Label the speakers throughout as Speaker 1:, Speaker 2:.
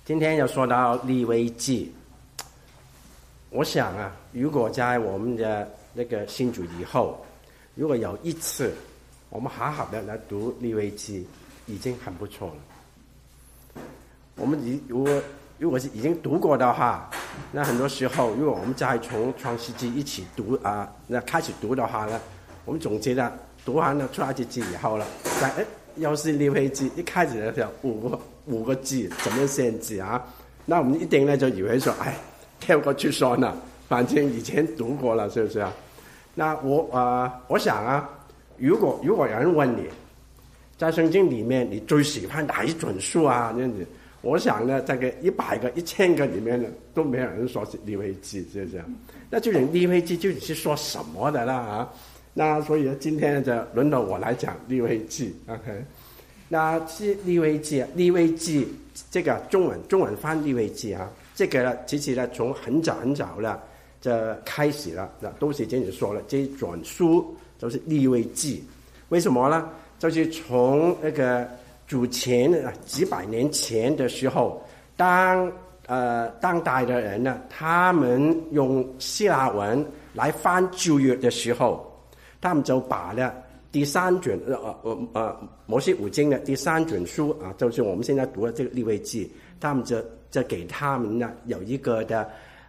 Speaker 1: 今天要说到利未记，我想啊，如果在我们的那个信主以后，如果有一次我们好好的来读利未记，已经很不错了。我们如果是已经读过的话，那很多时候如果我们再从创世纪一起读那开始读的话呢，我们总觉得读完了创世纪以后了，要是利未记一开始的时候五个字怎么限制啊？那我们一定呢就以为说，跳过去说呢，反正以前读过了，是不是啊？那我想啊，如果有人问你，在圣经里面你最喜欢哪一卷书啊？这样子，我想呢，这个100个、1000个里面呢，都没有人说是利未记，是不是啊？那究竟利未记究竟是说什么的啦啊？那所以呢，今天就轮到我来讲利未记 ，OK？ 那是利未记这个中文翻利未记啊，这个呢，其实呢从很早了就开始了，那都是这样说了，这一卷书就是利未记，为什么呢？就是从那个主前几百年前的时候，当代的人呢，他们用希腊文来翻旧约的时候，他们就把呢第3卷摩西五经的第3卷书啊，就是我们现在读的这个利未记，他们就给他们呢有一个的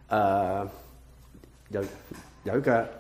Speaker 1: 有一个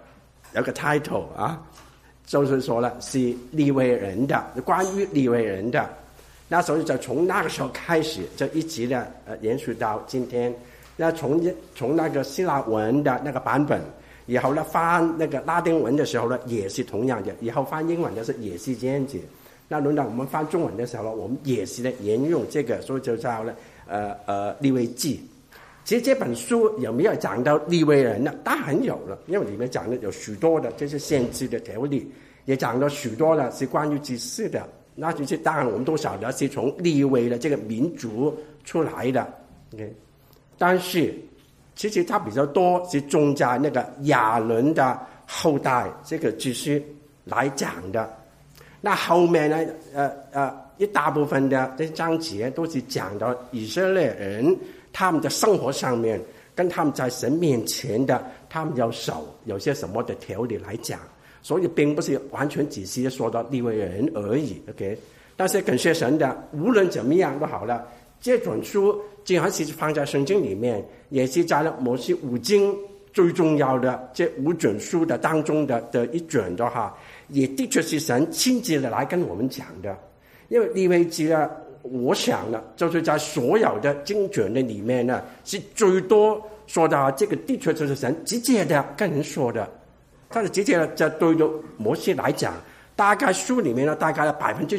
Speaker 1: title 啊，就是说了是利未人的，关于利未人的。那所以就从那个时候开始，就一直呢延续到今天。那从那个希腊文的那个版本，以后呢翻那个拉丁文的时候呢也是同样的，以后翻英文的时候也是这样子。那轮到我们翻中文的时候呢，我们也是呢沿用这个，所以就叫呢利未记。其实这本书有没有讲到利未人呢？当然有了，因为里面讲的有许多的这些限制的条例，也讲了许多的是关于祭祀的。那就是当然我们都晓得是从利未的这个民族出来的 ，OK。但是其实它比较多是种在那个亚伦的后代这个知识来讲的。那后面呢，一大部分的这些章节都是讲到以色列人他们的生活上面，跟他们在神面前的，他们要守有些什么的条例来讲，所以并不是完全只是说到利未人而已 ，OK。但是感谢神的，无论怎么样都好了，这卷书既然是放在圣经里面，也是在了摩西五经最重要的这5卷书的当中的一卷的话，也的确是神亲自的来跟我们讲的。因为利未记呢，我想呢，就是在所有的经卷的里面呢，是最多说到这个的确就是神直接的跟人说的。他是直接的在对着摩西来讲，大概书里面呢，大概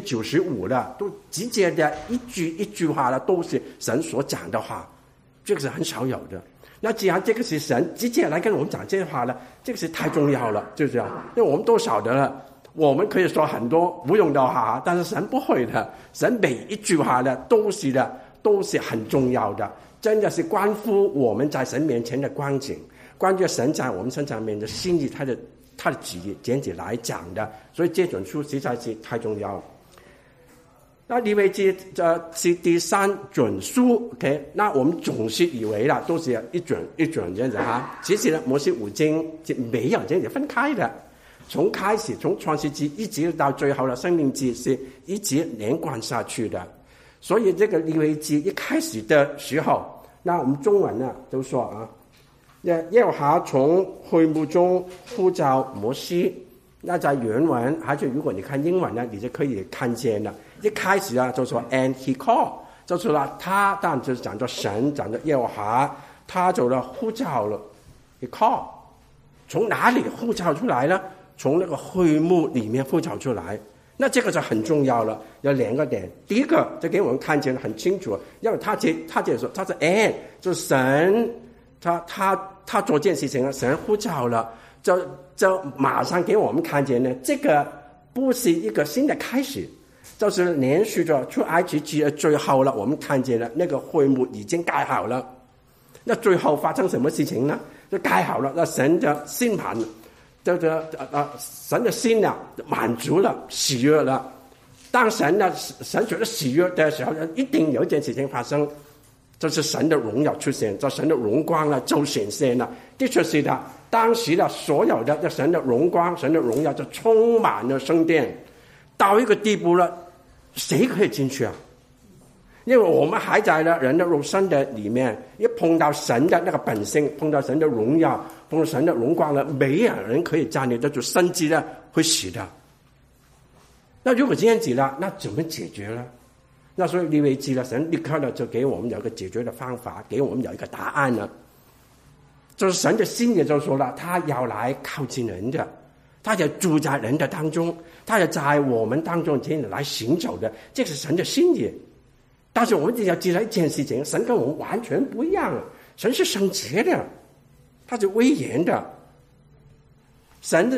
Speaker 1: 95%的都直接的一句话呢，都是神所讲的话，这个是很少有的。那既然这个是神直接来跟我们讲这些话呢，这个是太重要了，就是这样。因为我们都晓得了，我们可以说很多无用的话，但是神不会的，神每一句话呢都是很重要的，真的是关乎我们在神面前的光景。关于神在我们身上面的心意，他的旨意简直来讲的，所以这卷书实在是太重要了。那利未记是第3卷书 ，OK？ 那我们总是以为啦，都是一卷这样子哈。其实呢，摩西五经是没有这样子分开的，从创世纪一直到最后的申命记是一直连贯下去的。所以这个利未记一开始的时候，那我们中文呢都说啊。耶和华从会幕中呼召摩西，那在原文还是如果你看英文呢，你就可以看见了。一开始啊就说 and he called， 就说了他，当然就是讲到神，讲到耶和华，他就呼召了 he called。 从哪里呼召出来呢？从那个会幕里面呼召出来。那这个就很重要了，有2个点。第一个就给我们看见很清楚，因为他就说他是 and， 就是神他做件事情，神呼召了，就马上给我们看见呢，这个不是一个新的开始，就是连续着出埃及记的最后了，我们看见了那个会幕已经盖好了。那最后发生什么事情呢？就盖好了，那神的心盘，神的心呢满足了，喜悦了。当神觉得喜悦的时候，一定有一件事情发生。 就是神的荣耀出现，这神的荣光呢就显现了。的确是的，当时的所有的神的荣光、神的荣耀就充满了圣殿，到一个地步了，谁可以进去啊？因为我们还在了人的肉身的里面，一碰到神的那个本性，碰到神的荣耀，碰到神的荣光了，没有人可以站立得住，甚至呢会死的。那如果这样子了，那怎么解决呢？那所以利未记了，神立刻呢就给我们有一个解决的方法，给我们有一个答案了。就是神的心也就说了，他要来靠近人的，他要住在人的当中，他要在我们当中这样来行走的，这是神的心意。但是我们要记得一件事情，神跟我们完全不一样，神是圣洁的，他是威严的，神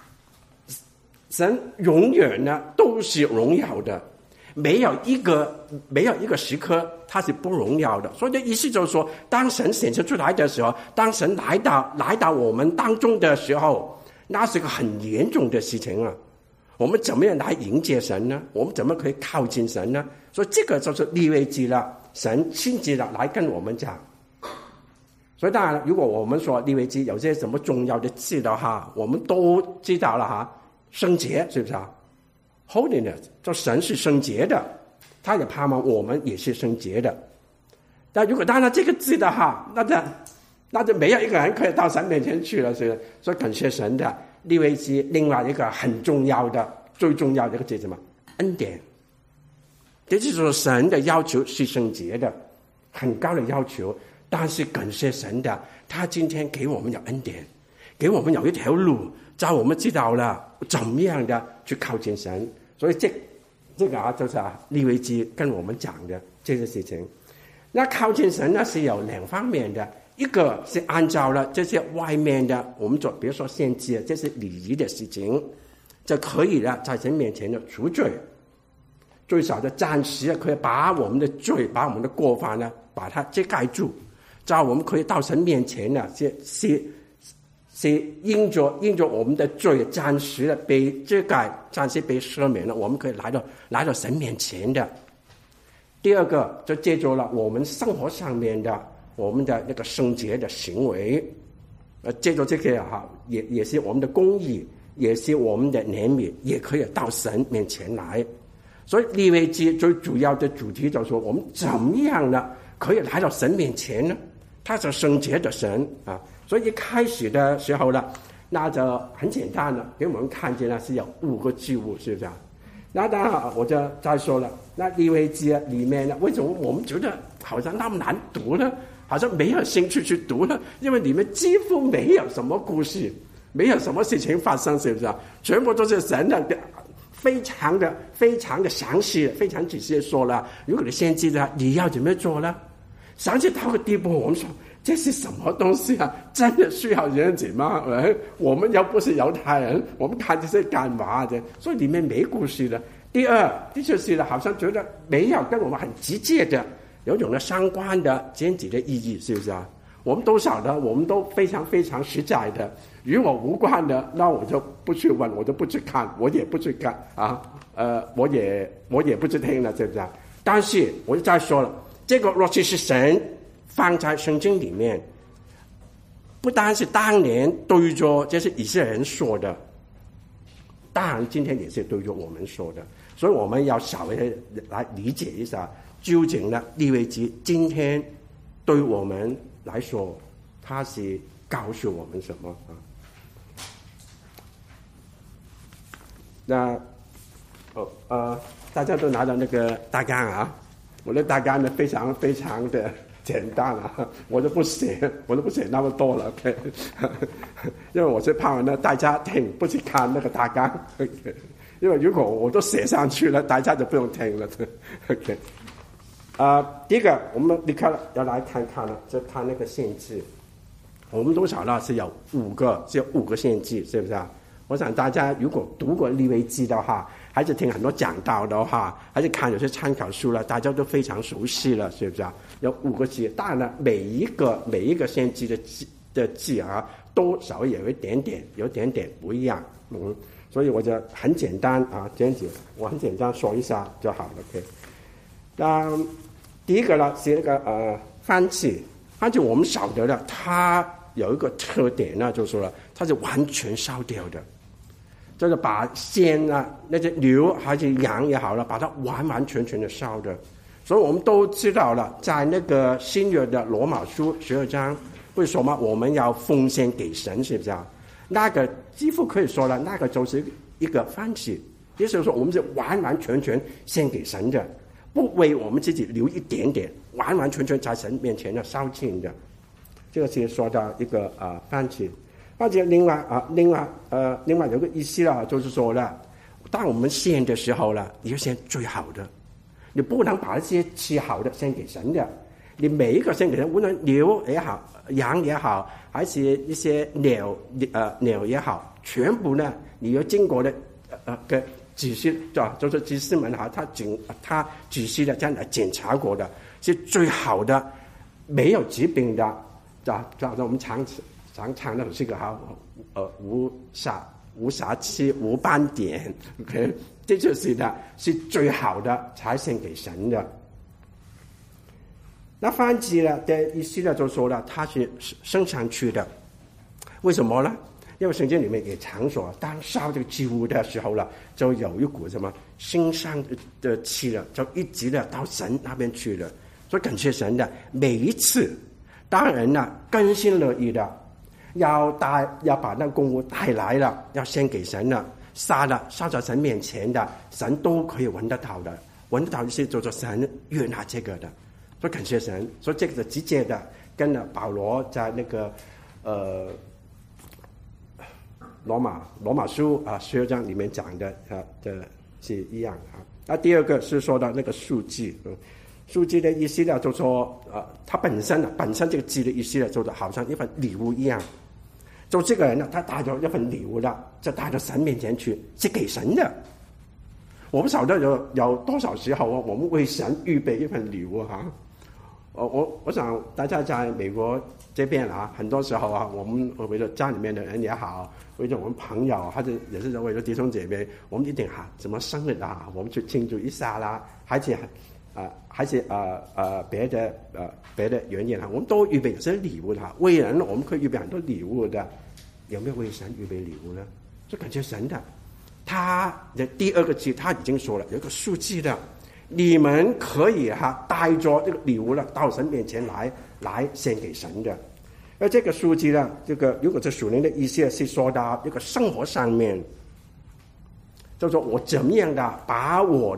Speaker 1: 永远呢都是荣耀的，没有一个时刻他是不荣耀的。所以的意思就是说，当神显现出来的时候，当神来到我们当中的时候，那是个很严重的事情啊。我们怎么样来迎接神呢？我们怎么可以靠近神呢？所以这个就是利未记了，神亲自的来跟我们讲。所以当然，如果我们说利未记有些什么重要的字的话，我们都知道了哈，圣洁是不是啊 ？Holiness， 就神是圣洁的，他也盼望我们也是圣洁的。但如果当然这个字的话，那就没有一个人可以到神面前去了，是不是？所以感谢神的。利未记另外一个很重要的、最重要的一个字什么？恩典。这就是说神的要求是圣洁的，很高的要求。但是感谢神的，他今天给我们有恩典，给我们有一条路，让我们知道了怎么样的去靠近神。所以这个就是利未记跟我们讲的这个事情。那靠近神呢是有两方面的。一个是按照了这些外面的，我们做比如说献祭，这是礼仪的事情，就可以了，在神面前的除罪，最少的暂时可以把我们的罪、把我们的过犯呢，把它遮盖住，这样我们可以到神面前呢，是因着我们的罪暂时的被遮盖，暂时被赦免了，我们可以来到神面前的。第二个就借助了我们生活上面的。我们的那个圣洁的行为，借助这个也是我们的公义，也是我们的怜悯，也可以到神面前来。所以利未记最主要的主题就是说，我们怎么样呢可以来到神面前呢？他是圣洁的神啊，所以一开始的时候呢，那就很简单了，给我们看见了是有5个祭物，是不是啊？那当然我就再说了，那利未记里面呢，为什么我们觉得好像那么难读呢？好像没有兴趣去读了，因为里面几乎没有什么故事，没有什么事情发生，是不是啊？全部都是神的，非常的详细，非常仔细的说了。如果你先知道你要怎么做呢？详细到个地步，我们说这是什么东西啊？真的需要这样子吗？我们又不是犹太人，我们看这些干嘛的？所以里面没故事的。第二，的确是好像觉得没有跟我们很直接的。有种的相关的经济的意义，是不是啊？我们都晓得，我们都非常实在的。与我无关的，那我就不去问，我就不去看，我也不去看啊。我也不去听了，是不是啊？但是我就再说了，这个若是神放在圣经里面，不单是当年对着这些以色列人说的，当然今天也是对着我们说的，所以我们要稍微来理解一下。究竟呢，利未记今天对我们来说，它是告诉我们什么啊？那大家都拿到那个大纲啊，我的大纲呢非常的简单啊，我都不写那么多了 ，OK， 因为我是盼望呢大家听，不去看那个大纲 ，OK， 因为如果我都写上去了，大家就不用听了 ，OK。第一个我们立刻要来看看了，就看那个献祭。我们都晓得是有5个献祭，是不是啊？我想大家如果读过利未记的话，还是听很多讲道的话，还是看有些参考书了，大家都非常熟悉了，是不是啊？有5个祭，当然了，每一个献祭的祭啊，多少有一点点不一样，所以我就很简单啊，这样子我很简单说一下就好了 ，OK。那第一个呢是那个燔祭我们晓得了，它有一个特点呢，就是说了，它是完全烧掉的，就是把鲜啊，那些牛还是羊也好了，把它完完全全的烧的。所以我们都知道了，在那个新约的罗马书12章，为什么我们要奉献给神，是不是啊？那个几乎可以说了，那个就是一个燔祭，也就是说我们是完完全全献给神的，不为我们自己留一点点，完完全全在神面前的烧尽的。这个是说到一个燔祭。而且另外有个意思了，就是说了，当我们献的时候了，你要献最好的，你不能把这些吃好的献给神的。你每一个献给神，无论牛也好，羊也好，还是一些鸟也好，全部呢，你要经过的仔细就是祭司们哈，他仔细的这样来检查过的，是最好的，没有疾病的，我们常唱的是个无瑕疵无斑点 ，OK， 这就是的，是最好的才献给神的。那燔祭呢的意思呢，就说了，它是升上去的，为什么呢？因为圣经里面也常说，当烧这个祭物的时候了，就有一股什么升上的气了，就一直的到神那边去了。所以感谢神的，每一次，当然呢，甘心乐意的，要把那公物带来了，要献给神了，烧在神面前的，神都可以闻得到的，闻得到是叫做神悦纳这个的。所以感谢神，所以这个是直接的跟保罗在那个罗马书12章里面讲的是一样啊。那第二个是说到那个数据，数据的意思呢，就说它本身这个祭的意思呢，就好像一份礼物一样。就这个人呢，他带着一份礼物了，就带到神面前去，是给神的。我不晓得有多少时候我们为神预备一份礼物哈。我想大家在美国这边很多时候我们为了家里面的人也好，为了我们朋友，或者也是为了弟兄姐妹，我们一定怎么生日我们去庆祝一下啦，还是别的原因我们都预备有些礼物的。为人我们可以预备很多礼物的，有没有为神预备礼物呢？就感觉神的，他的第二个字他已经说了，有一个数字的。你们可以带着这个礼物了到神面前来献给神的。而这个书记呢，这个如果是属灵的意思是说到这个生活上面，就说我怎么样的把我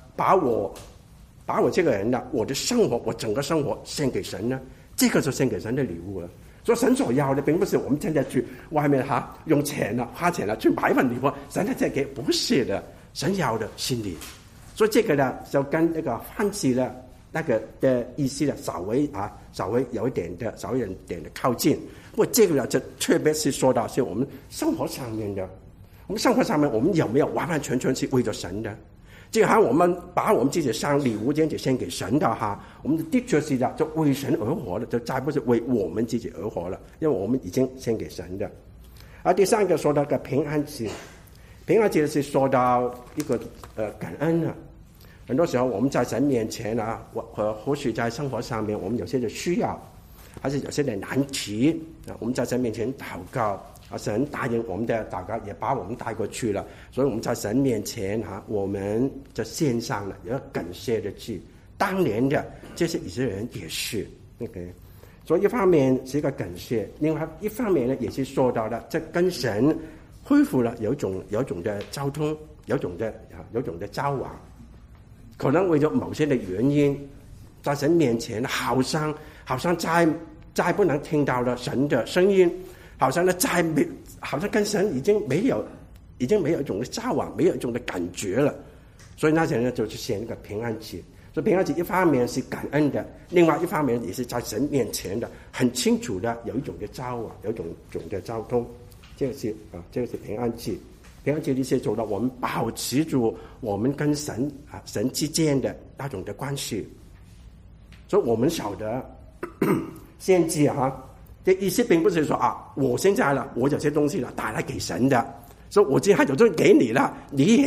Speaker 1: 这个人的我的生活，我整个生活献给神呢？这个就献给神的礼物了。所以神所要的并不是我们现在去外面用钱花钱去买一份礼物，神再给，不是的，神要的心里。所以这个呢，就跟那个燔祭的那个的意思呢，稍微有一点的靠近。不过这个呢，就特别是说到是我们生活上面的，我们生活上面我们有没有完完全全是为着神的？这个我们把我们自己上礼物这样子献给神的我们的确是的，就为神而活了，就再不是为我们自己而活了，因为我们已经献给神的。而第三个说到个平安祭。平安节是说到一个感恩的。很多时候我们在神面前或许在生活上面我们有些的需要，还是有些的难题我们在神面前祷告神答应我们的祷告，也把我们带过去了。所以我们在神面前我们在献上了有感谢的祭。当年的这些以色列人也是OK。所以一方面是一个感谢，另外一方面呢，也是说到了这跟神恢复了有种的交通，有种的交往。可能为了某些的原因，在神面前好像再不能听到了神的声音，好像跟神已经没有一种的交往，没有一种的感觉了。所以那些人呢，就是献一个平安祭。所以平安祭一方面是感恩的，另外一方面也是在神面前的很清楚的有一种的交往，有一种的交通。这个是平安祭。平安祭的意思做到我们保持住我们跟神之间的那种的关系。所以我们晓得献祭这意思并不是说我现在了，我有些东西了带来给神的，所以我今天有东西给你了，你也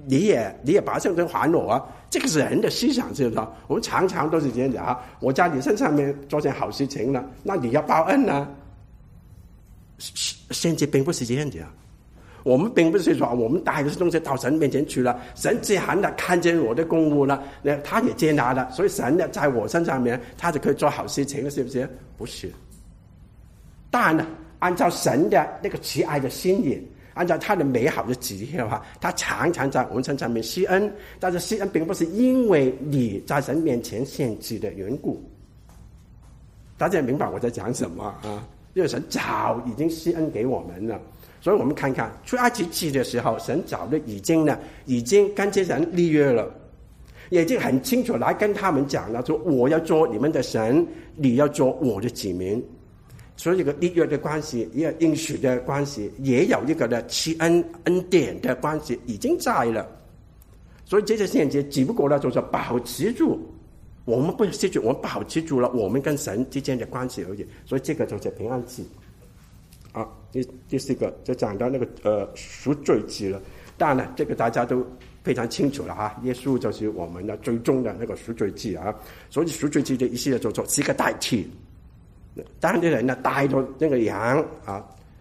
Speaker 1: 你也把圣经还我啊，这个是人的思想，知道？我们常常都是这样子啊，我在你身上面做件好事情了，那你要报恩呢？现在并不是这样子啊。我们并不是说我们带着东西到神面前去了，神自然的看见我的功务了，他也接纳了，所以神呢在我身上面，他就可以做好事情了，是不是？不是。当然了，按照神的那个慈爱的心意，按照他的美好的旨意的话，他常常在我们身上面施恩，但是施恩并不是因为你在神面前献祭的缘故。大家明白我在讲什么啊？因为神早已经施恩给我们了。所以我们看看出埃及记的时候，神早就已经跟这人立约了，也已经很清楚来跟他们讲了，说我要做你们的神，你要做我的子民。所以这个立约的关系，也有应许的关系，也有一个的赐恩典的关系已经在了。所以这些现节只不过呢，就是保持住，我们不失去，我们保持住了我们跟神之间的关系而已。所以这个就是平安祭。啊，第四个就讲到那个赎罪祭了。当然了，这个大家都非常清楚了哈。耶稣就是我们的最终的那个赎罪祭啊。所以赎罪祭的意思就做是一个代替。当地人呢带着那个羊啊，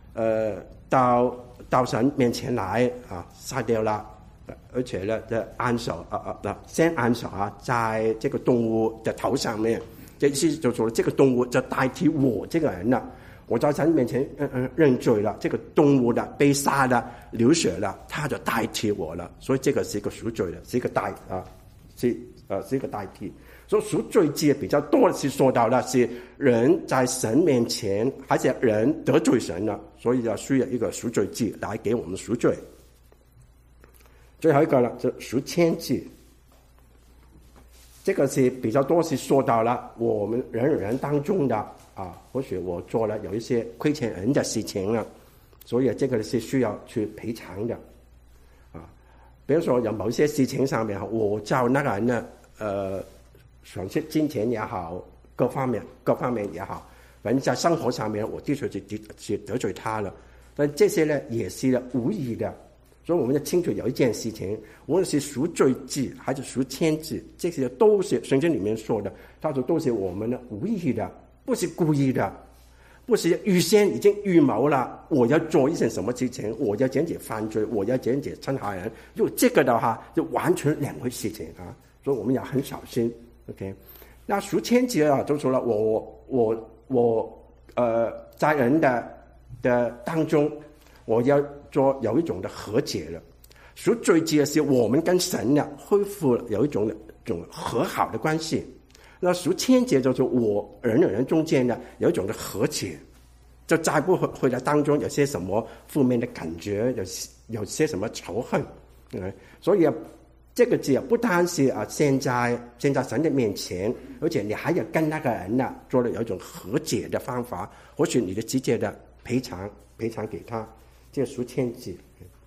Speaker 1: 到神面前来啊，杀掉了，而且呢，按手先按手啊，在这个动物的头上面，这意思就说这个动物就代替我这个人了。我在神面前认罪了，这个动物的被杀了流血了，他就代替我了，所以这个是一个赎罪的，是一个是一个代替。所以赎罪祭比较多的是说到的是人在神面前，还是人得罪神了，所以要需要一个赎罪祭来给我们赎罪。最后一个呢，就赎愆祭，这个是比较多是说到了我们人与人当中的。或许我做了有一些亏欠人的事情了，所以这个是需要去赔偿的。比如说有某些事情上面，我叫那个人呢，损失金钱也好，各方面也好，反正在生活上面我的确是得罪他了。但这些呢也是呢无意的，所以我们要清楚有一件事情，无论是赎罪祭还是赎愆祭，这些都是圣经里面说的，他说都是我们的无意的。不是故意的，不是预先已经预谋了，我要做一件什么事情，我要减减犯罪，我要减减侵害人，就这个的话就完全两回事情啊，所以我们要很小心。OK， 那赎愆祭啊，就说了我在人的当中，我要做有一种的和解了。赎罪祭是我们跟神呢恢复了有一种和好的关系。那赎愆祭就是我人与人中间呢有一种的和解，就再不会在当中有些什么负面的感觉，有些什么仇恨。所以这个祭不单是现在神的面前，而且你还要跟那个人呢做了有一种和解的方法，或许你的直接的赔偿给他，这个赎愆祭。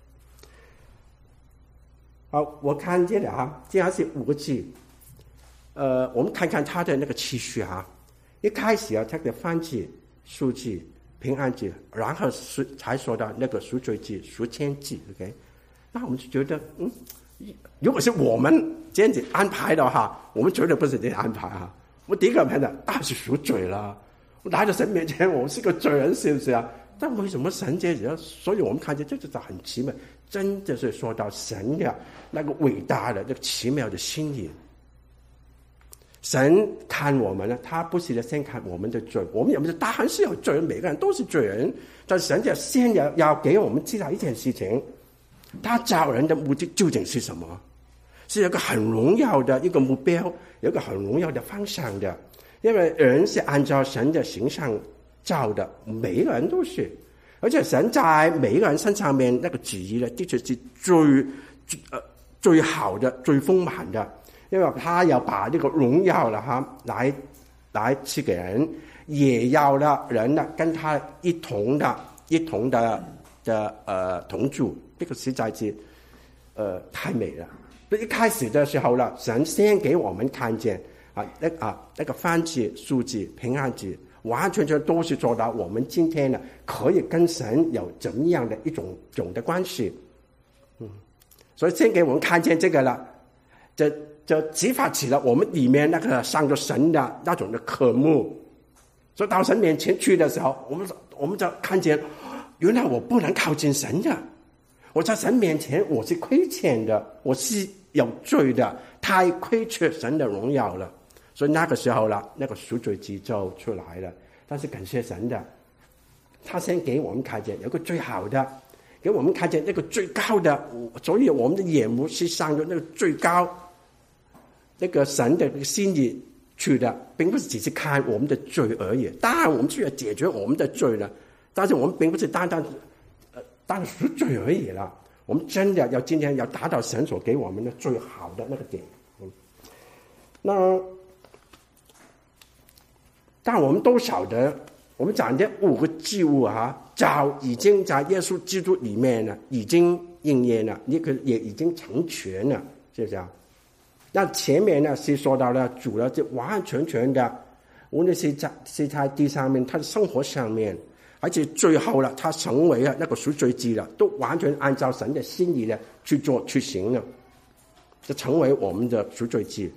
Speaker 1: 好，我看见了这样是5个字。我们看看他的那个次序一开始他的燔祭、赎祭、平安祭，然后才说到那个赎罪祭、赎愆祭。OK， 那我们就觉得，如果是我们这样子安排的话，我们绝对不是这样安排我第一个判断，当是赎罪了。我来到神面前，我是个罪人，是不是啊？但为什么神这样？所以我们看见这就是很奇妙，真的是说到神的那个伟大的、那个奇妙的心意。神看我们呢，他不是先看我们的罪，我们有没有？当然是有罪人，每个人都是罪人。但神就先要给我们知道一件事情，他造人的目的究竟是什么？是有一个很荣耀的一个目标，有一个很荣耀的方向的。因为人是按照神的形象造的，每一个人都是，而且神在每一个人身上面那个旨意呢，的确是最好的、最丰满的。因为他要把这个荣耀了来赐给人，也要了人呢跟他一同的同住，这个实在是太美了。一开始的时候了，神先给我们看见那个燔祭、赎祭、平安祭，完全都是做到我们今天呢可以跟神有怎么样的一种的关系。 所以先给我们看见这个了，就激发起了我们里面那个上着神的那种的渴慕。所以到神面前去的时候，我们就看见，原来我不能靠近神的，我在神面前我是亏欠的，我是有罪的，太亏缺神的荣耀了。所以那个时候了，那个赎罪记就出来了。但是感谢神的，他先给我们看见有个最好的，给我们看见那个最高的，所以我们的眼目是上着那个最高那个神的心意去的，并不是只是看我们的罪而已。当然我们需要解决我们的罪了，但是我们并不是单单赎罪而已了，我们真的要今天要达到神所给我们的最好的那个点。那但我们都晓得，我们讲的5个祭物早已经在耶稣基督里面呢，已经应验了，也已经成全了，是不是啊？那前面呢是说到了主了，就完完全全的，无论是在地上面，他的生活上面，而且最后了，他成为了那个赎罪祭了，都完全按照神的心意呢去做去行了，就成为我们的赎罪祭。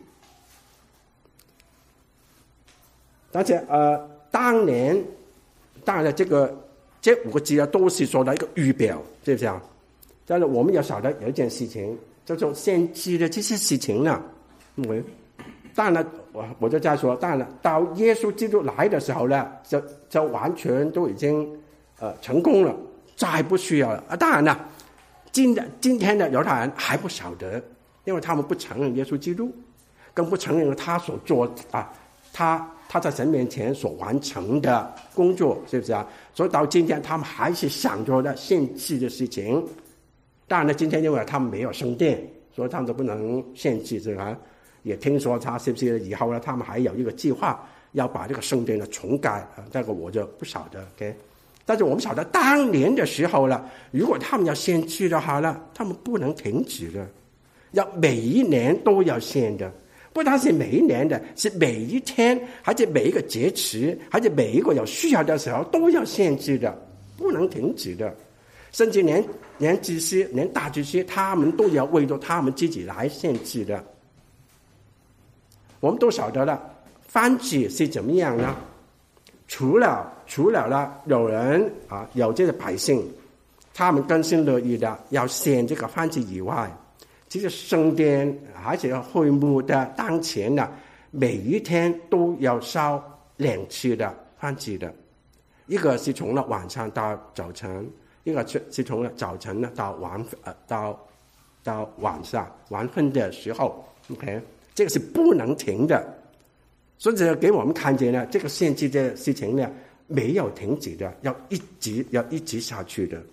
Speaker 1: 而且当然这5个祭呢都是说的一个预表，是不是啊？但是我们要晓得有一件事情，叫做先知的这些事情呢，当然我就再说，当然了，到耶稣基督来的时候呢，就完全都已经成功了，再不需要了。当然了，今天的犹太人还不晓得，因为他们不承认耶稣基督，更不承认他所做他在神面前所完成的工作，是不是啊？所以到今天他们还是想着的献祭的事情。当然了，今天因为他们没有圣殿，所以他们都不能献祭，是吧？也听说他是不是以后呢，他们还有一个计划要把这个圣殿呢重盖，这个我就不晓得。OK， 但是我们晓得当年的时候了，如果他们要献祭的话呢，他们不能停止的，要每一年都要献的。不单是每一年的，是每一天，而且每一个节期，而且每一个有需要的时候都要献祭的，不能停止的。甚至连祭司、连大祭司，他们都要为着他们自己来献祭的。我们都晓得了，燔祭是怎么样呢？除了有人有这个百姓，他们甘心乐意的要献这个燔祭以外，其实圣殿而且会幕的当前呢，每一天都要烧2次的燔祭的，一个是从了晚上到早晨，一个是从了早晨呢到晚上晚饭的时候 ，OK， 这个是不能停的，所以给我们看见呢，这个献祭的事情呢没有停止的，要一直下去的。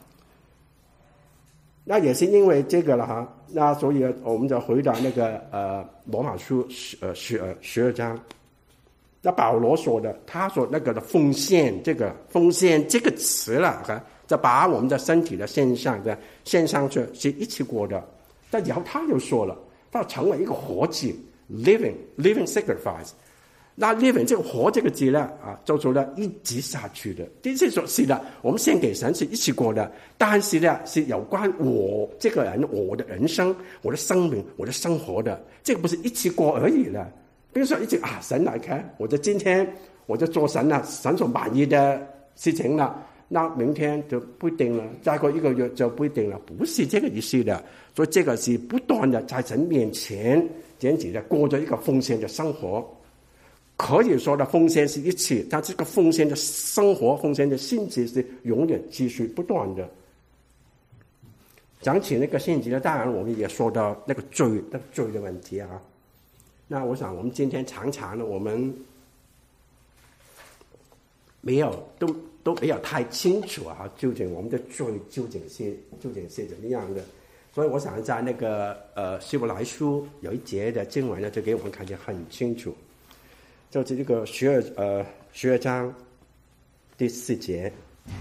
Speaker 1: 那也是因为这个了那所以我们就回到那个罗马书12章，那保罗说的，他说那个的奉献这个词了就把我们的身体的献上去是一起过的。但以后他又说了，他成为一个活祭 living sacrifice。那 living 这个活这个字呢做出了一直下去的。第一次说是的，我们献给神是一起过的，但是呢是有关我这个人，我的人生，我的生命，我的生活的，这个不是一起过而已了。比如说一直神来看，我就今天我就做神所满意的事情了，那明天就不一定了，再过1个月就不一定了，不是这个意思的。所以这个是不断的在神面前简直的过着一个奉献的生活。可以说的奉献是一次，但这个奉献的生活、奉献的性质是永远继续不断的。讲起那个献祭呢，当然我们也说到那个罪的问题那我想我们今天常常呢，我们都没有太清楚究竟我们的罪究竟是怎么样的。所以我想在那个希伯来书有一节的经文呢，就给我们看见很清楚。就是这个12章第4节，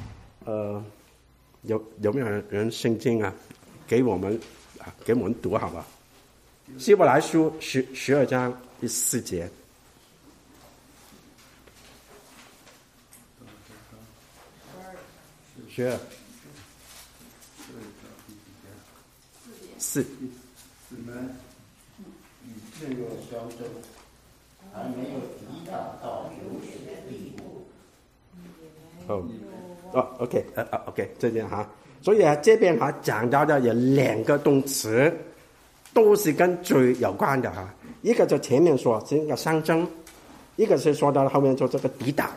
Speaker 1: 有没有人圣经给我们读好吧？希伯来书12章第4节。 是。
Speaker 2: 你们与罪恶相争，还没有抵挡到流血的地步。
Speaker 1: OK， 这边哈，所以这边哈讲到的有2个动词，都是跟罪有关的哈。一个就前面说是一个相争，一个是说到后面说这个抵挡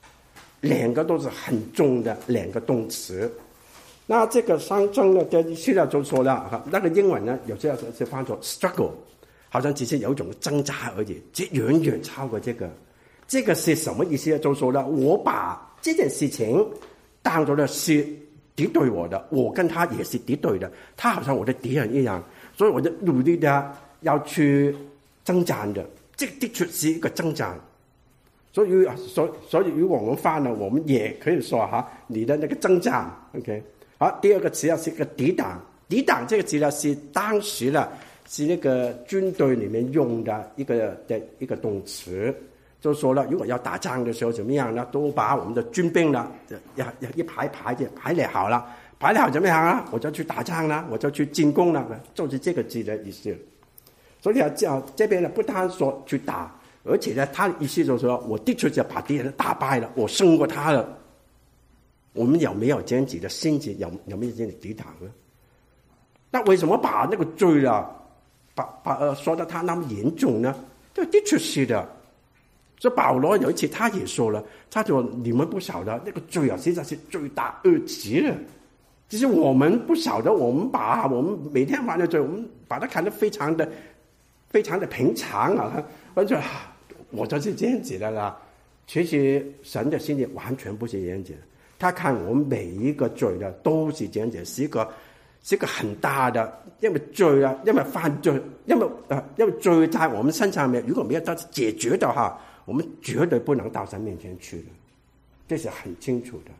Speaker 1: ，2个都是很重的2个动词。那这个相争呢，现在就说了哈，那个英文呢，有些是翻作 struggle， 好像只是有一种挣扎而已，这远远超过这个。这个是什么意思呢？就说了，我把这件事情当作的是敌对我的，我跟他也是敌对的，他好像我的敌人一样，所以我就努力的要去征战的，这的确是一个征战。所以如果我们翻了，我们也可以说哈，你的那个征战 ，OK。好，第二个词是一个抵挡。抵挡这个词呢，是当时呢是那个军队里面用的一个动词，就说了，如果要打仗的时候怎么样呢？都把我们的军兵呢，要一排列好了，排列好怎么样啊？我就去打仗了，我就去进攻了，就是这个字的意思。所以这边呢，不单说去打，而且呢，他的意思就是说，我的确就把敌人打败了，我胜过他了。我们有没有这样子的心智？有没有这样的抵挡呢？那为什么把那个罪啊，说到他那么严重呢？这的确是的。所以保罗有一次他也说了，他说你们不晓得那个罪啊，实在是罪大恶极了。其实我们不晓得，我们把我们每天犯的罪，我们把它看得非常的平常啊。我就是这样子的啦。其实神的心里完全不是这样子的。他看我们每一个罪的都是这样子，是一个很大的，因为罪啊，因为犯罪，因为罪在我们身上面，如果没有得解决的话，我们绝对不能到神面前去的，这是很清楚的。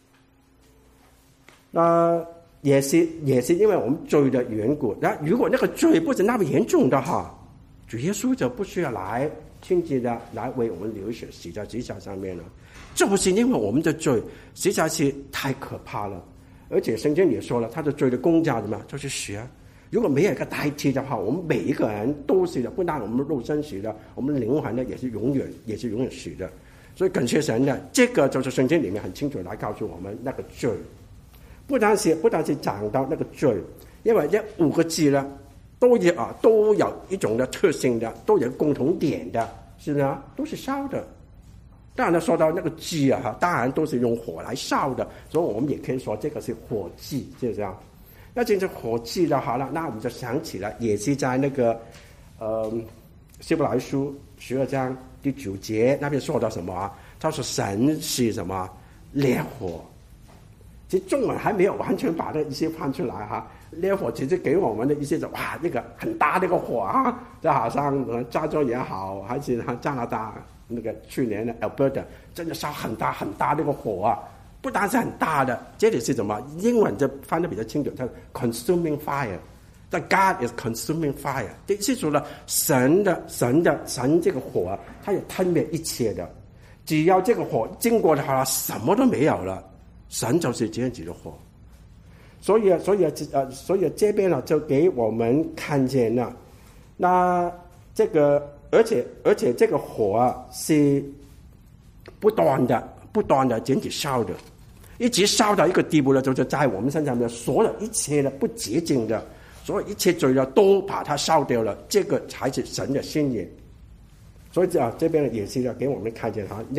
Speaker 1: 那也是因为我们罪的缘故。那如果那个罪不是那么严重的话，主耶稣就不需要来亲自的来为我们流血，死在十字架上面了。就是因为我们的罪实在是太可怕了，而且圣经也说了，他的罪的工价怎么样？就是死啊！如果没有一个代替的话，我们每一个人都死的，不但我们肉身死的，我们的灵魂呢也是永远死的。所以感谢神的，这个就是圣经里面很清楚来告诉我们那个罪，不单是讲到那个罪，因为这5个字呢都有一种的特性的，都有共同点的，是呢，都是烧的。当然了，说到那个祭啊，当然都是用火来烧的，所以我们也可以说这个是火祭，就是这样。那这是火祭的好了，那我们就想起来，也是在那个希伯来书12章第9节那边说到什么啊？他说神是什么烈火。其实中文还没有完全把这一些翻出来哈。烈火其实给我们的一些哇，那个很大的一个火啊，就好像加州也好，还是加拿大。那个去年的 Alberta 真的烧很大的一个火啊，不单是很大的，这里是什么？英文就翻得比较清楚，它 consuming fire。但 God is consuming fire， 这是说了神这个火啊，它也吞灭一切的。只要这个火经过的话，什么都没有了。神就是这样子的火。所以这边呢，就给我们看见了，那这个。而且这个火啊是不断的整体烧的，一直烧到一个地步了，就是在我们身上的所有一切的不洁净的，所有一切罪了都把它烧掉了，这个才是神的心意。所以这边也是要给我们看见那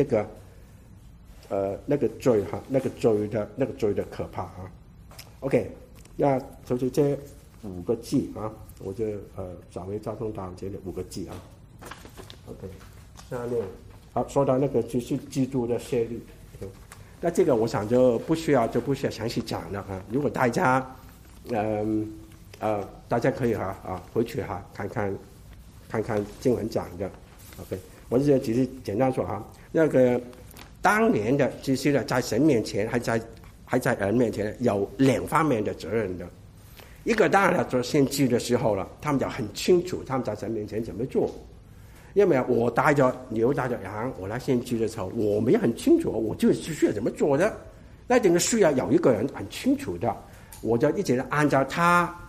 Speaker 1: 个罪哈，那个罪的可怕啊。OK， 那就是这5个字啊，我就稍微交通到这里5个字啊。OK， 下面好说到那个就是基督的设立，那这个我想就不需要详细讲了啊。如果大家大家可以回去看看经文讲的 ，OK， 我就只是简单说那个当年的其实呢，在神面前还在人面前有2方面的责任的，一个当然了，做献祭的时候了，他们就很清楚他们在神面前怎么做。因为我带着牛带着羊，我来献祭的时候，我们也很清楚，我就是需要怎么做的。那定需要有一个人很清楚的，我就一直按照他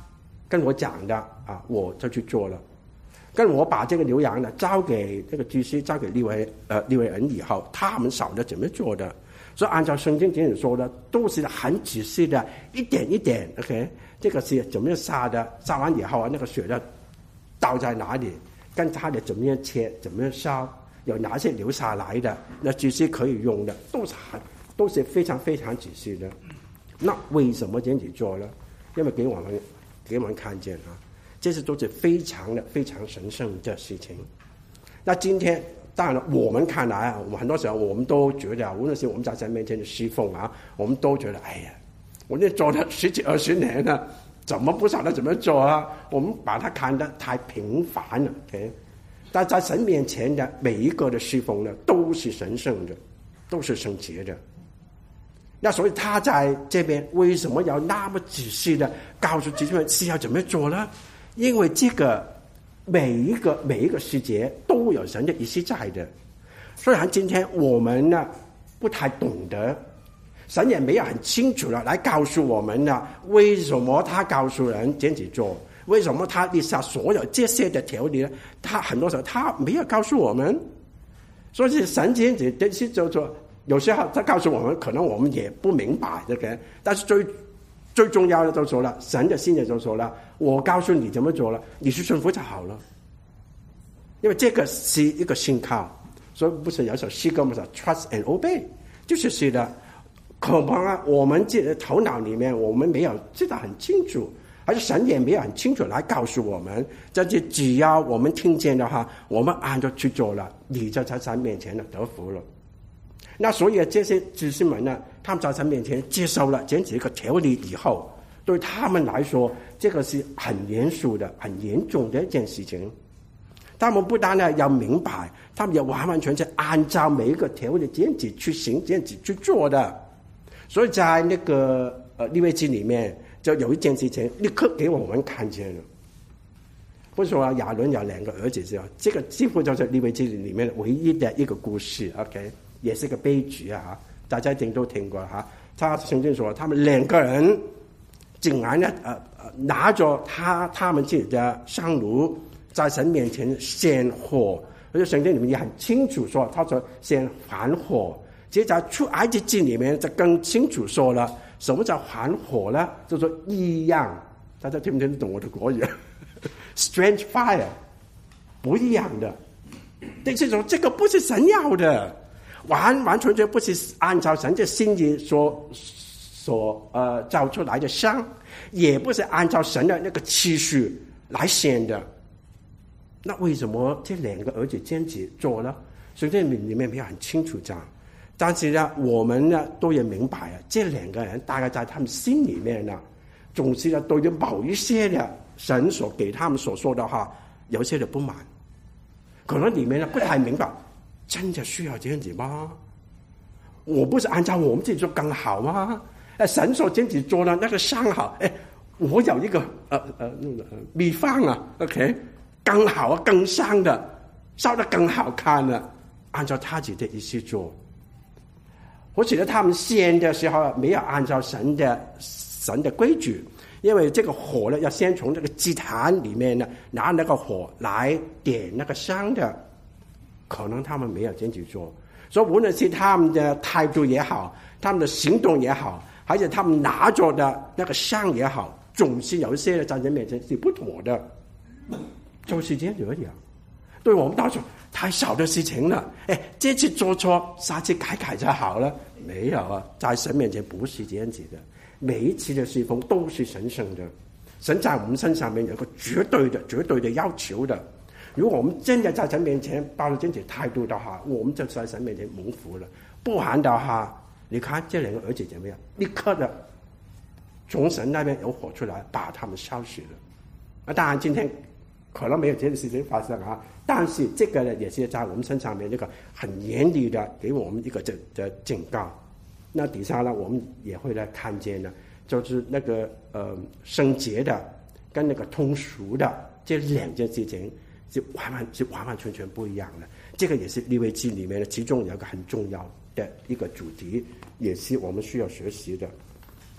Speaker 1: 跟我讲的啊，我就去做了。跟我把这个牛羊呢交给这个祭司，交给利未人以后，他们晓得怎么做的。所以按照圣经这里说的，都是很仔细的，一点一点 ，OK， 这个是怎么样杀的？杀完以后啊，那个血呢倒在哪里？跟它的怎么样切，怎么样烧，有哪些留下来的，那祭司可以用的，都是非常非常仔细的。那为什么这样子做呢？因为给我们看见啊。这些都是非常神圣的事情。那今天当然了，我们看来啊，我们很多时候我们都觉得，无论是我们在神面前的侍奉啊，我们都觉得，哎呀，我那做了10几20年了，怎么不晓得怎么做啊？我们把它看得太平凡了。OK， 但在神面前的每一个的侍奉呢，都是神圣的，都是圣洁的。那所以他在这边为什么要那么仔细的告诉弟兄们是要怎么做呢？因为这个每一个细节都有神的意思在的。虽然今天我们呢不太懂得，神也没有很清楚的来告诉我们呢，为什么他告诉人这样子做，为什么他立下所有这些的条例呢？他很多时候他没有告诉我们，所以神这样子这些就做，有时候他告诉我们，可能我们也不明白这个，但是最重要的就说了，神的心也就说了，我告诉你怎么做了，你去顺服就好了。因为这个是一个信靠，所以不是有首诗歌嘛，说 trust and obey， 就是的。可能啊，我们自己的头脑里面我们没有知道很清楚，而且神也没有很清楚来告诉我们，这是只要我们听见的话，我们按照去做了，你就在神面前了得福了。那所以这些知识们呢，他们在神面前接受了这样子一个条例以后，对他们来说，这个是很严肃的、很严重的一件事情。他们不但呢要明白，他们也完完全全按照每一个条例这样子去行、这样子去做的。所以在那个利未记里面，就有一件事情立刻给我们看见了。不是说亚伦有2个儿子是吧？这个几乎就是利未记里面唯一的一个故事 ，OK。也是个悲剧啊！大家一定都听过哈。他圣经说，他们2个人竟然呢，拿着他们自己的香炉，在神面前献火。而且圣经里面也很清楚说，他说先还火。其实在出埃及记里面就更清楚说了，什么叫还火呢？就说异样。大家听不听得懂我的国语？Strange fire， 不一样的。但是说这个不是神要的。完完全全不是按照神的心意所造出来的香，也不是按照神的那个期序来献的。那为什么这2个儿子这样子做呢？圣经里面没有很清楚讲，但是呢，我们呢都也明白啊，这2个人大概在他们心里面呢，总是呢对于某一些的神所给他们所说的话，有些的不满，可能里面呢不太明白。真的需要这样子吗？我不是按照我们自己做更好吗？神所这样子做的那个香好，我有一个秘方啊 ，OK， 更好啊，更香的，烧得更好看的，按照他自己的意思做。我觉得他们献的时候没有按照神的规矩，因为这个火呢要先从这个祭坛里面呢拿那个火来点那个香的。可能他们没有这样去做，所以无论是他们的态度也好，他们的行动也好，还是他们拿着的那个香也好，总是有一些在人面前是不妥的，就是这样而已啊。对我们来说太少的事情了，这次做错，下次改就好了。没有啊，在神面前不是这样子的，每一次的侍奉都是神圣的，神在我们身上面有个绝对的要求的。如果我们真的在神面前抱着这种态度的话，我们就在神面前蒙福了。不然的话，你看这2个儿子怎么样？立刻的从神那边有火出来，把他们烧死了。当然今天可能没有这件事情发生啊，但是这个呢也是在我们身上面一个很严厉的给我们一个的警告。那底下呢，我们也会来看见呢，就是那个圣洁的跟那个通俗的这2件事情。是完完全全不一样的。这个也是利未记里面的其中有一个很重要的一个主题，也是我们需要学习的。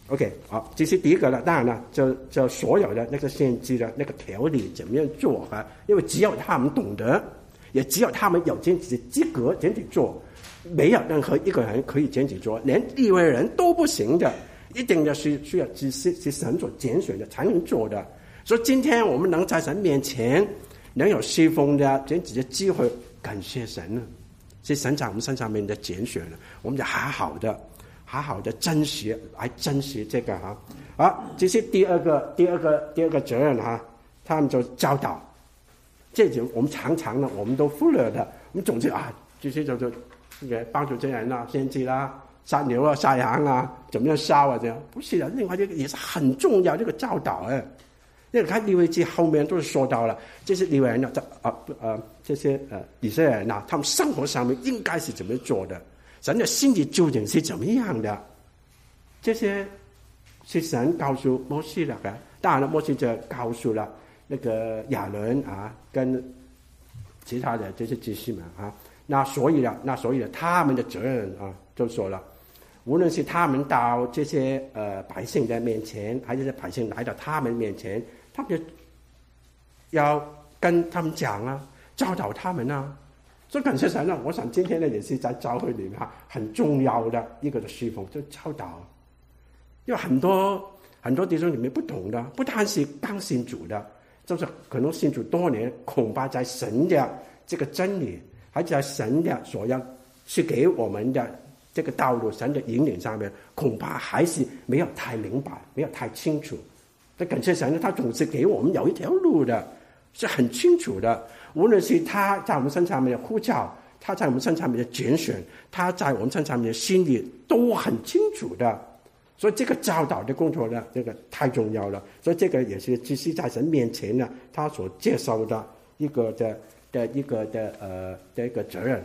Speaker 1: OK， 好，这是第一个了。当然了，就所有的那个先知的那个条理怎么样做啊？因为只有他们懂得，也只有他们有这样子的资格这样子做，没有任何一个人可以这样子做，连利未人都不行的，一定的是需要只是神所拣选的才能做的。所以今天我们能在神面前能有侍奉的这样子的机会，感谢神了，是神在我们身上面的拣选了，我们就好好的珍惜，来珍惜这个哈。好，这是第二个责任哈，他们就教导，这种我们常常呢，我们都忽略的，我们总是这些就帮助这人啦、先知啦、杀牛啊、杀羊啊，怎么样烧啊这样，不是的，另外这个也是很重要，这个教导因为看利未记后面都是说到了，这些利未人这些以色列人他们生活上面应该是怎么做的。神的心意究竟是怎么样的？这些是神告诉摩西了的。当然了，摩西就告诉了那个亚伦跟其他的这些祭司们那所以呢，他们的责任就说了，无论是他们到这些百姓的面前，还是百姓来到他们面前，他们就要跟他们讲教导他们所以感谢神呢，我想今天呢也是在教会里面很重要的一个的侍奉，就教导。因为很多弟兄里面不懂的，不单是刚信主的，就是可能信主多年，恐怕在神的这个真理，还在神的所要是给我们的这个道路，神的引领上面，恐怕还是没有太明白，没有太清楚。所以感谢神呢，他总是给我们有一条路的，是很清楚的。无论是他在我们身上面的呼召，他在我们身上面的拣选，他在我们身上面的心里都很清楚的。所以这个教导的工作呢，这个太重要了。所以这个也是只是在神面前呢，他所接受的一个的一个责任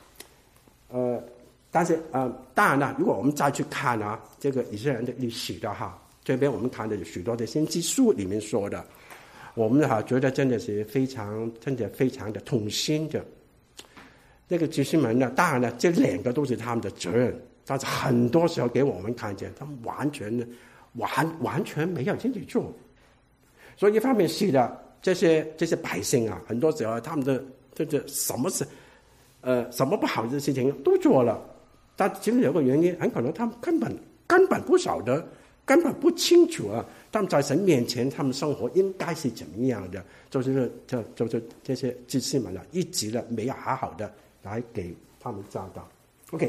Speaker 1: 但是当然了，如果我们再去看这个以色列人的历史的这边我们看的有许多的先知书里面说的。我们觉得真的是非常的痛心的。这个祭司们呢，当然了，这两个都是他们的责任，但是很多时候给我们看见，他们完全没有进去做。所以一方面是的，这些百姓很多时候他们的什么不好的事情都做了，但其中有个原因，很可能他们根本不晓得，根本不清楚他们在神面前，他们生活应该是怎么样的？就是这些祭司们一直没有好好的来给他们教导。OK，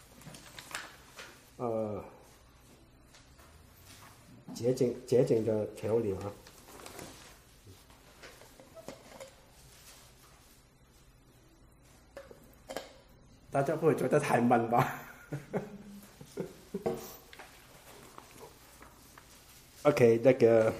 Speaker 1: 洁净的条理大家不会觉得太闷吧？OK， 那个，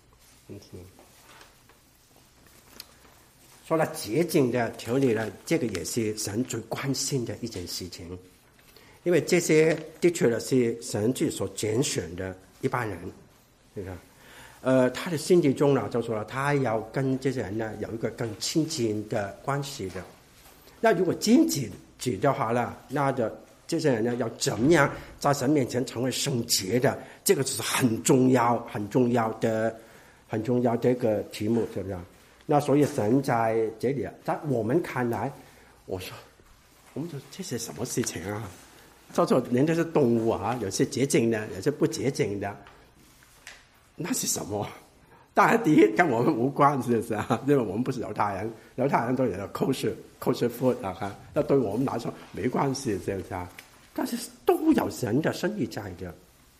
Speaker 1: 说了洁净的条理呢，这个也是神最关心的一件事情，因为这些的确呢是神自己所拣选的一般人，对吧？他的心底中呢，就说了他要跟这些人呢有一个更亲近的关系的。那如果仅仅的话呢，那这些人呢要怎么样在神面前成为圣洁的？这个是很重要的一个题目，是不是？那所以神在这里在我们看来，我说这是什么事情说连这些动物有些洁净的，有些不洁净的，那是什么？当然，第一跟我们无关，是不是因为我们不是犹太人，犹太人都有kosher food 那对我们来说没关系，是不是但是都有神的生意在的。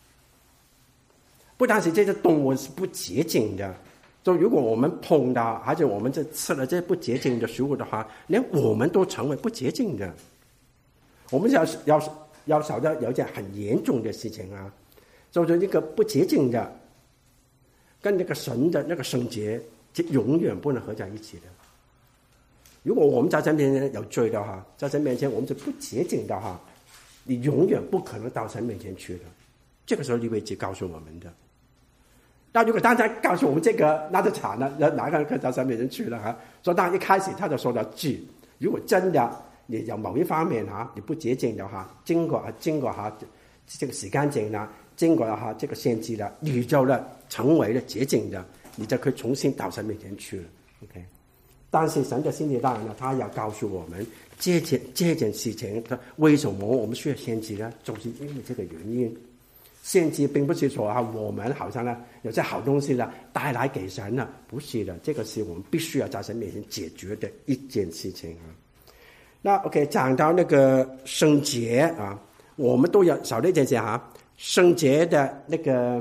Speaker 1: 不单是这些动物是不洁净的，就如果我们碰到，而且我们吃了这不洁净的食物的话，连我们都成为不洁净的。我们要晓得有一件很严重的事情就是一个不洁净的跟那个神的那个圣洁永远不能合在一起的。如果我们在神面前有罪的话，在神面前我们是不洁净的话，你永远不可能到神面前去的。这个时候利未记告诉我们的。那如果大家告诉我们这个，那就惨了，哪个人可以到神面前去了所以当然一开始他就说到如果真的你有某一方面你不洁净的话，经过这个洗干净了， 经过了这个献祭了，你就成为了洁净的，你就可以重新到神面前去了。OK， 但是神的心意当然了，他要告诉我们这件事情，为什么我们需要献祭呢？就是因为这个原因。献祭并不是说我们好像有些好东西带来给神了，不是的，这个是我们必须要在神面前解决的一件事情啊。那 OK， 讲到那个圣洁啊，我们都要少了一件事圣洁的那个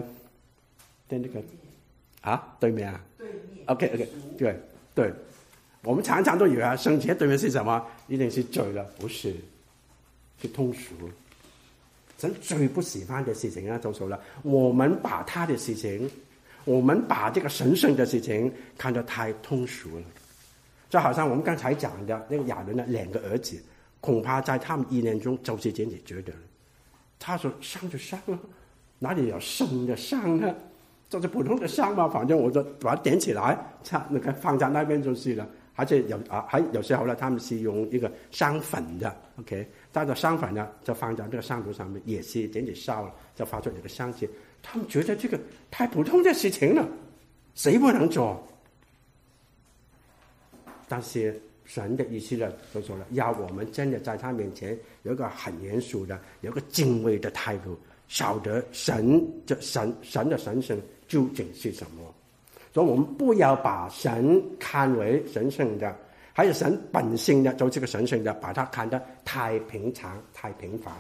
Speaker 1: 对面啊，对面 OK 对，我们常常都以为圣洁对面是什么？一定是罪了，不是，是通俗。神最不喜欢的事情就说了，我们把他的事情，我们把这个神圣的事情看得太通俗了。就好像我们刚才讲的那个亚伦的2个儿子，恐怕在他们意念中就是这样子觉得了。他说上就上了，哪里有圣的上呢？就是普通的上嘛，反正我就把它点起来，那个放在那边就是了。而且还有时候他们是用一个香粉的 ，OK， 但是香粉就放在这个香炉上面，也是点起烧了，就发出这个香气。他们觉得这个太普通的事情了，谁不能做？但是神的意思就说了，要我们真的在他面前有一个很严肃的、有一个敬畏的态度，晓得神的神圣究竟是什么。所以我们不要把神看为神圣的，还有神本性的，就这个神圣的，把它看得太平常、太平凡。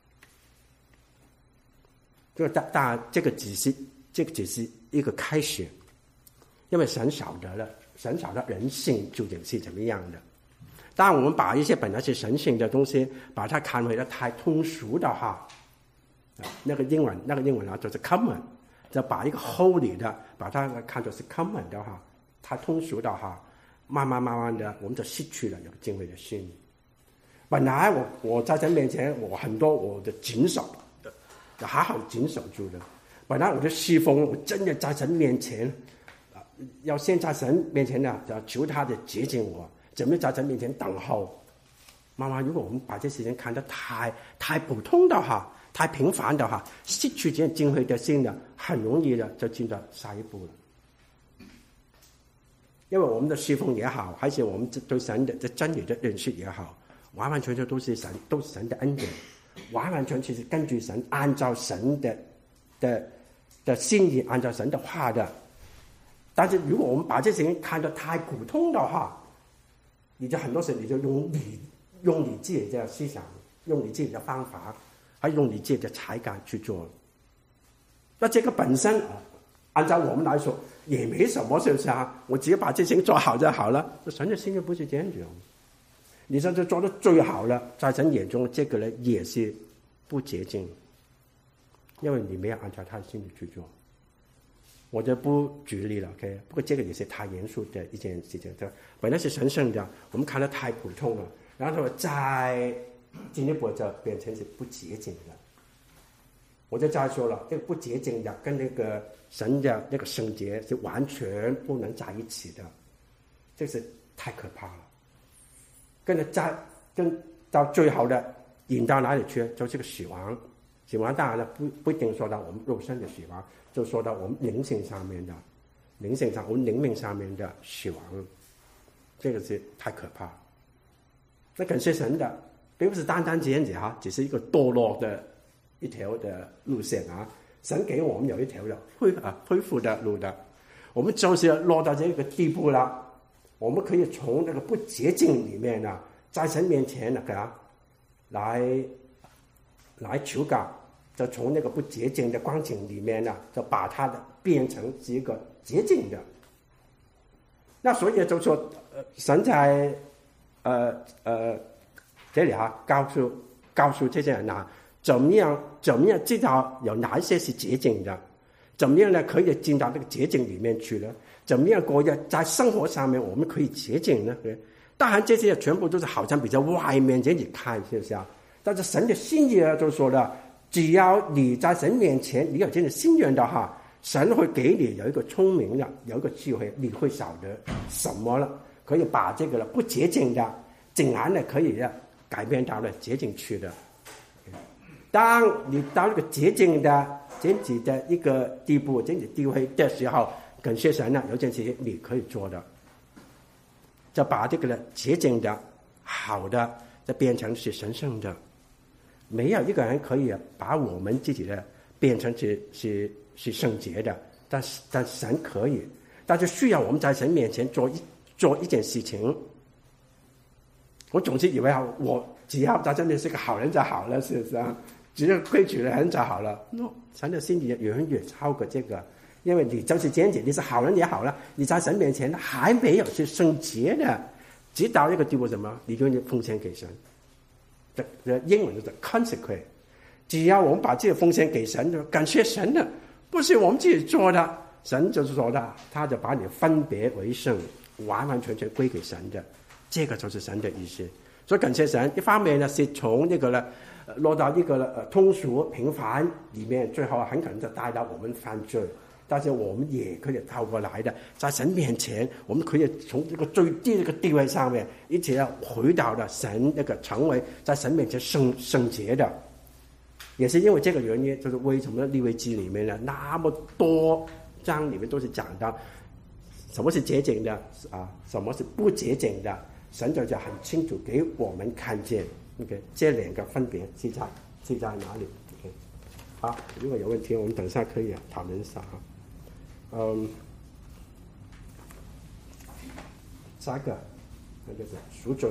Speaker 1: 当然，这个只是一个开始，因为神晓得人性究竟是怎么样的。当我们把一些本来是神性的东西，把它看为太通俗的话，那个英文就是 common。就把一个 holy 的，把它看作是 common 的话，太通俗的话，慢慢的，我们就失去了有敬畏的心。本来我在神面前，我很多我的谨守的，要好好谨守住的。本来我的侍奉，我真的在神面前，要先在神面前要求他的洁净我，怎么在神面前等候。慢慢，如果我们把这事情看得太普通的话，太平凡的话，失去这敬畏的心很容易就进到下一步了。因为我们的侍奉也好，还是我们对神的真理的认识也好，完完全全都是神的恩典，完完全全是根据神，按照神的心意，按照神的话的。但是如果我们把这事情看得太普通的话，你就很多时候你就用你自己的思想，用你自己的方法，还用你自己的才干去做。那这个本身按照我们来说也没什么，是不是我只要把这事情做好就好了。神的心就不是这样子。你说这做得最好了，在神眼中这个也是不洁净，因为你没有按照他的心意去做。我就不举例了 ，OK。不过这个也是太严肃的一件事情，本来是神圣的，我们看得太普通了，然后再进一步就变成是不洁净的。我就再说了，这个不洁净的跟那个神的那个圣洁是完全不能在一起的，这是太可怕了。跟到最后的引到哪里去？就是个死亡。死亡当然了，不一定说到我们肉身的死亡，就说到我们灵性上面的，我们灵命上面的死亡，这个是太可怕。那感谢神的，并不是单单这样子只是一个堕落的一条的路线神给我们有一条的恢复的路的，我们就是落到这个地步了，我们可以从那个不洁净里面在神面前来求告，就从那个不洁净的光景里面就把它变成是一个洁净的。那所以就说神在这里告诉这些人怎么样知道有哪一些是洁净的，怎么样可以进到这个洁净里面去呢？怎么样过日在生活上面我们可以洁净呢？当然这些全部都是好像比较外面这里看，是不是但是神的心意就说了，只要你在神面前你有这种心愿的话，神会给你有一个聪明的，有一个智慧，你会晓得什么了，可以把这个不洁净的竟然可以改变到了洁净去的。当你到这个洁净的自己的一个地步、自己地位的时候，感谢神呢，有件事情你可以做的，就把这个洁净的、好的，就变成是神圣的。没有一个人可以把我们自己的变成是圣洁的，但神可以，但是需要我们在神面前做一件事情。我总是以为我只要在这边是个好人就好了，是不是啊？只要规矩的人就好了。神的心里远远超过这个，因为你就是这样子，你是好人也好了，你在神面前还没有是圣洁的，直到一个地步什么，你就奉献给神。英文就是 consecrate。只要我们把这个奉献给神的，感谢神的，不是我们自己做的，神就是说的，他就把你分别为圣，完完全全归给神的，这个就是神的意思。所以感谢神，一方面呢是从这个呢落到一个通俗平凡里面，最后很可能就带到我们犯罪。但是我们也可以透过来的，在神面前，我们可以从这个最低的一个地位上面，一直要回到了神那个成为在神面前圣洁的。也是因为这个原因，就是为什么利未记里面呢那么多章里面都是讲到什么是洁净的啊，什么是不洁净的，神就很清楚给我们看见。OK， 这两个分别是在哪里 ？OK， 好，如果有问题，我们等一下可以讨论一下哈。下个那个是赎罪。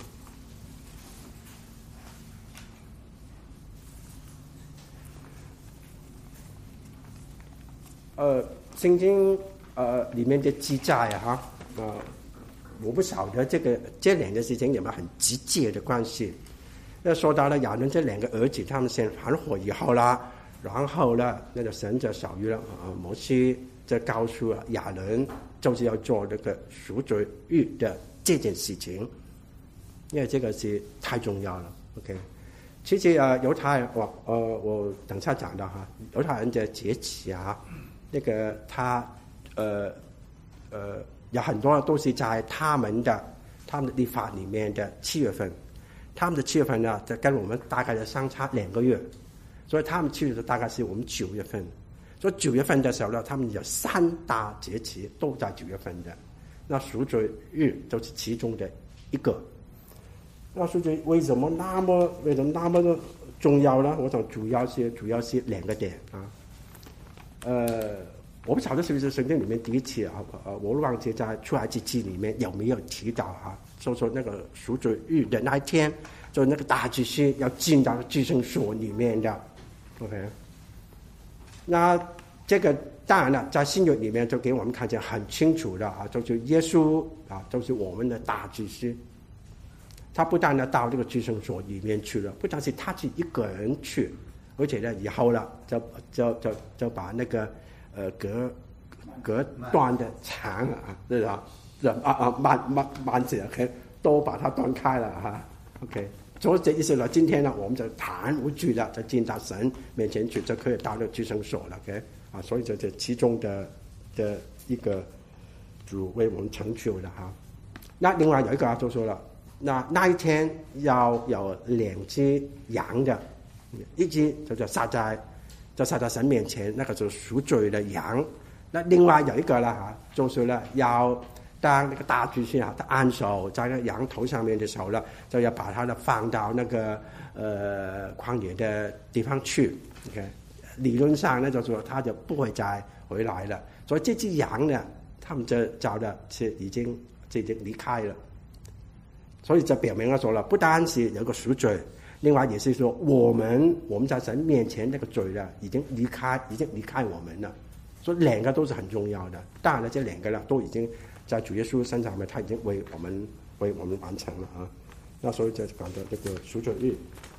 Speaker 1: 圣经里面的记载我不晓得这两个事情有没有很直接的关系。说到了亚伦这两个儿子，他们先反悔以后啦，然后呢，那个神就晓谕了摩西就告诉亚伦，就是要做那个赎罪日的这件事情，因为这个是太重要了。OK， 其实犹太我等下讲到哈，犹太人的节期那个他有很多都是在他们的律法里面的7月份，他们的7月份呢，就跟我们大概的相差2个月，所以他们7月大概是我们9月份。所以9月份的时候呢，他们有3大节期都在9月份的。那赎罪日就是其中的一个。那赎罪为什么那么重要呢？我想主要是2个点我不晓得是不是圣经里面第一次我忘记在出埃及记里面有没有提到说那个赎罪日的那一天，就那个大祭司要进到至圣所里面的。OK， 那这个当然了，在新约里面就给我们看见很清楚的就是耶稣就是我们的大祭司。他不但呢到这个至圣所里面去了，不但是他是一个人去，而且呢以后了就把那个隔断的墙幔子都把它断开了OK， 所以这意思呢，今天呢我们就坦无惧的就进到神面前去，就可以到了至圣所了。OK， 所以这其中的一个主为我们成就的那另外有一个就说了，那一天要有2只羊的，一只就撒在神面前，那个就是赎罪的羊。那另外有一个了就是呢要当那个大祭司他按手在那羊头上面的时候呢，就要把它放到那个旷野的地方去。OK， 理论上呢就是说他就不会再回来了。所以这只羊呢，他们就找的是已经离开了。所以就表明了说了，不单是有个赎罪，另外也是说我们在神面前那个罪呢已经离开我们了。所以2个都是很重要的。当然了，这2个呢都已经在主耶稣身上面，他已经为我们完成了那所以就讲到这个赎罪日。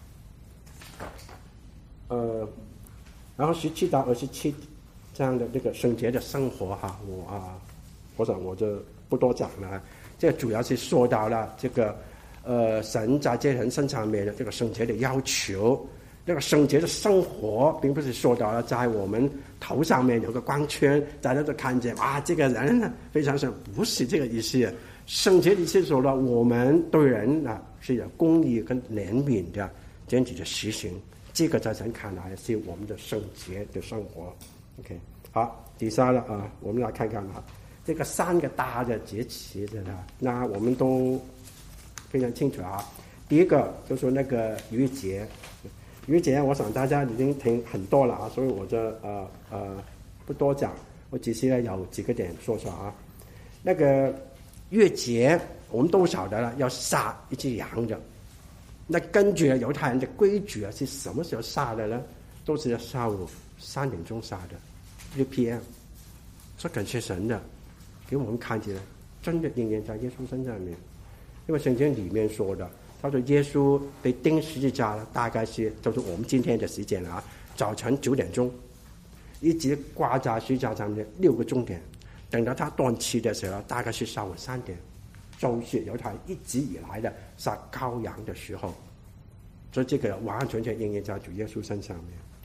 Speaker 1: 然后17到27这样的这个圣洁的生活我想我就不多讲了。这主要是说到了这个神在这人身上面的这个圣洁的要求。这个圣洁的生活并不是说到了在我们头上面有个光圈，大家都看见这个人呢非常圣，不是这个意思。圣洁的意思说了，我们对人是有公义跟怜悯的这样子的实行， 这个在神看来是我们的圣洁的生活。OK， 好，第三了啊，我们来看看啊，这个3个大的节期的呢，那我们都非常清楚啊。第一个就是那个逾越节，逾越节我想大家已经听很多了啊，所以我就不多讲，我只是有几个点说说啊。那个逾越节我们都晓得了，要杀一只羊的。那根据犹太人的规矩啊，是什么时候杀的呢？都是要下午3点钟杀的，6 PM。所以感谢神的，给我们看起来真的应验在耶稣身上面。因为圣经里面说的，他说耶稣被钉十字架了，大概是就是我们今天的时间了啊，早晨9点钟，一直挂在十字架上面6个钟点，等到他断气的时候，大概是下午3点。就是犹太人一直以来的杀羔羊的时候，所以这个完完全全应验在主耶稣身上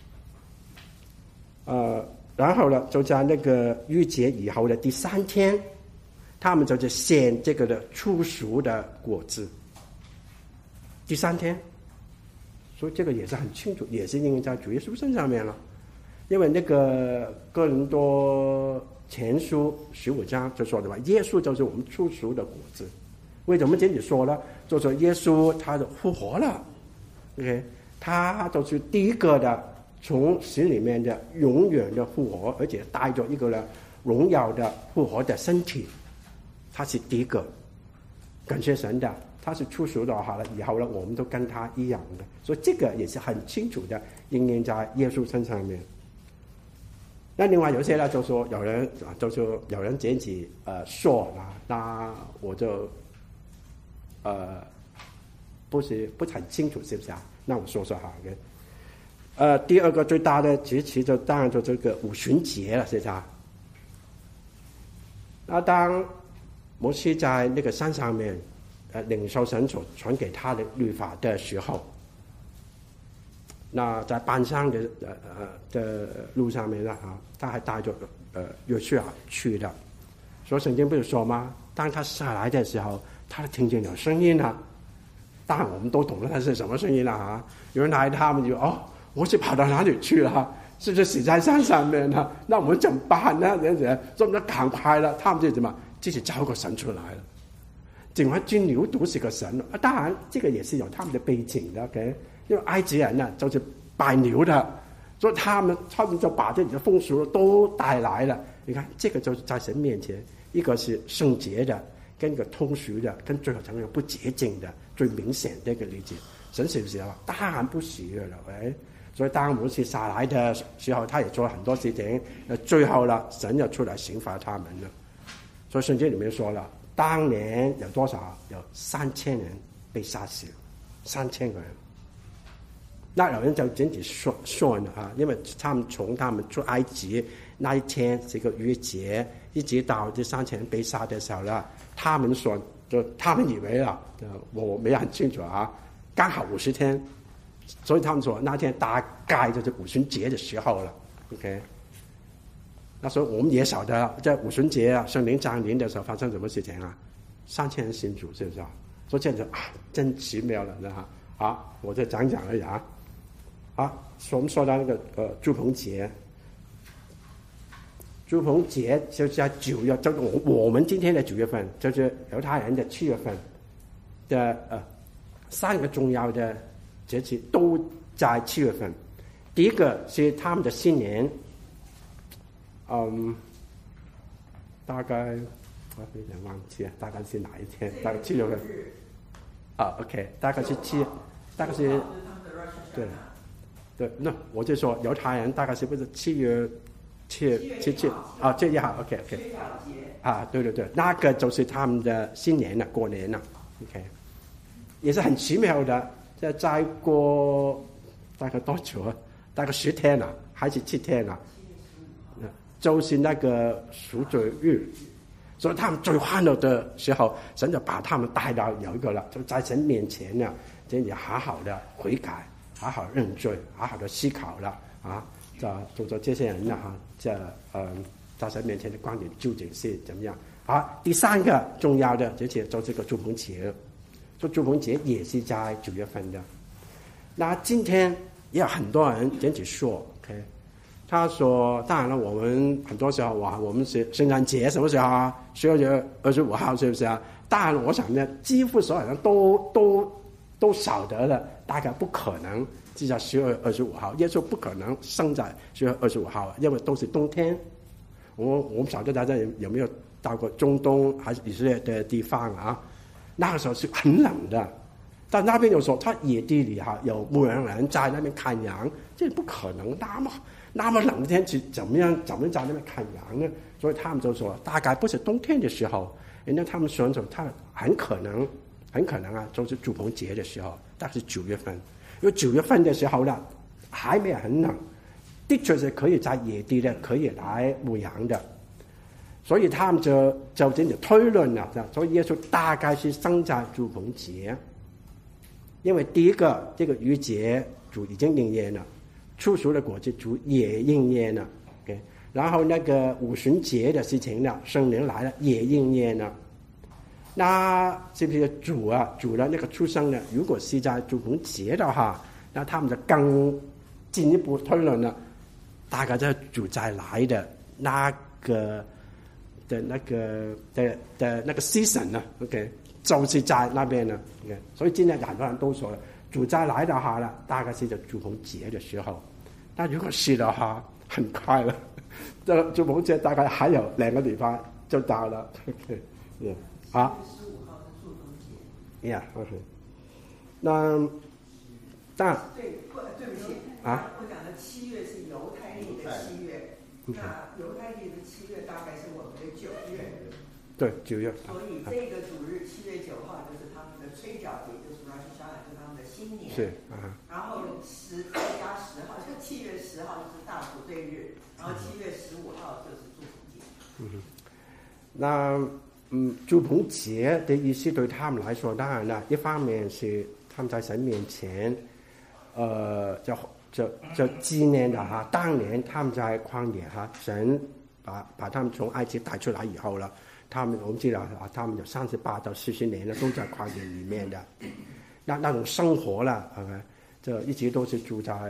Speaker 1: 面。然后呢，就在那个逾节以后的第3天，他们就是献这个的初熟的果子。第3天，所以这个也是很清楚，也是应验在主耶稣身上面了。因为那个哥林多前书15章就说的嘛，耶稣就是我们初熟的果子。为什么这里说呢？就说耶稣他的复活了 ，OK， 他就是第一个的从死里面的永远的复活，而且带着一个呢荣耀的复活的身体，他是第一个。感谢神的，他是初熟的好了，以后呢我们都跟他一样的，所以这个也是很清楚的应验在耶稣身上面。那另外有些呢，就说有人捡起说啦，那我就不很清楚是不是啊？那我说说好的。第二个最大的节期就当然就这个五旬节了，是不是啊？那当摩西在那个山上面领受神所传给他的律法的时候，那在搬上的路上面呢啊，他还带着约书亚去的。所以圣经不是说吗？当他下来的时候，他听见有声音了。当然我们都懂了，他是什么声音了啊？原来他们就我是跑到哪里去了？是不是死在山上面呢？那我们怎么办呢？这样子，所以我们赶快了，他们就怎么自己找个神出来了。整块金牛犊是个神啊，当然这个也是有他们的背景的 ，OK。因为埃及人呢就是拜牛的，所以他们就把这里的风俗都带来了。你看，这个就是在神面前，一个是圣洁的，跟一个通俗的，跟最后成为不洁净的，最明显的一个例子。神喜不喜欢？当然不喜悦了，喂。所以当摩西下来的时候，他也做了很多事情，最后了，神就出来刑罚他们了。所以圣经里面说了，当年有多少？有3000人被杀死，3000个人。那有人就整体算了啊，因为他们从他们出埃及那一天这个逾越节，一直到这3000人被杀的时候呢，他们算就他们以为了，我没有很清楚啊，刚好50天，所以他们说那天大概就是五旬节的时候了 ，OK。那时候我们也晓得，在五旬节啊，圣灵降临的时候发生什么事情啊？3000人信主，是不是啊？所以这样子真奇妙了，好，我就讲而已啊。好，我们说到那个住棚节，住棚节就是在9月，就是我们今天的9月份，就是犹太人的7月份的3个重要的节气都在7月份。第一个是他们的新年，大概我有点忘记了，大概是哪一天？大概7月份。OK， 大概是大概是对，那我就说犹太人大概是不是7月7啊？7月1号 ，OK， 对，那个就是他们的新年了，过年了 ，OK， 也是很奇妙的。再过大概多久啊？大概10天了，还是7天了？就是那个赎罪日，所以他们最欢乐的时候，神就把他们带到有一个了，就在神面前呢，真的好好的悔改。好好认罪，好好的思考了啊！就说这些人呢在神面前的观点究竟是怎么样？好，第3个重要的，而且就这个住棚节，做住棚节也是在9月份的。那今天也有很多人这样子说 ，OK。他说：“当然了，我们很多时候哇，我们是圣诞节什么时候啊？12月25号是不是啊？当然，我想呢，几乎所有人都晓得了，大概不可能是在12月25号，耶稣不可能生在12月25号，因为都是冬天。我不晓得大家有没有到过中东还是以色列的地方啊？那个时候是很冷的，但那边有说他野地里有牧羊人在那边看羊，这不可能那么冷的天气，怎么在那边看羊呢？所以他们就说，大概不是冬天的时候，人家他们说他很可能啊，就是住棚节的时候，大概是9月份，因为9月份的时候呢，还没有很冷，的确是可以在野地的，可以来牧羊的，所以他们就真的推论了，所以耶稣大概是生在住棚节，因为第一个这个逾节主已经应验了。初熟的果子主也应验了 ，OK， 然后那个五旬节的事情呢，圣灵来了也应验了。那是不是主的那个出生呢？如果是在住棚节的话，那他们就更进一步推论了，大概就主再来的那个 season 呢 ，OK， 就是在那边呢 ，OK， 所以今天很多人都说了，主再来的话呢，大概是在住棚节的时候。那如果是的话，很快了。这住棚节大概还有2个礼拜就到了。OK， 啊。
Speaker 3: 15号是住棚节。
Speaker 1: OK。那，但
Speaker 3: 对不起
Speaker 1: 啊，
Speaker 3: 我讲的7月是犹太历的7月，那犹太历的7月大概是我们的9月。
Speaker 1: 对，9月。
Speaker 3: 所以这个主日7月9号就是他们的吹角节，就是Rosh Hashanah，就是他们的新年。
Speaker 1: 是
Speaker 3: 然后再加10号，就7月10号就是大赎罪日，然后7月15号就是住棚节。
Speaker 1: 那住棚节的意思对他们来说，当然了，一方面是他们在神面前，就纪念的当年他们在旷野神把他们从埃及带出来以后了。我们知道他们有38到40年了，都在旷野里面的，那种生活了，这一直都是住在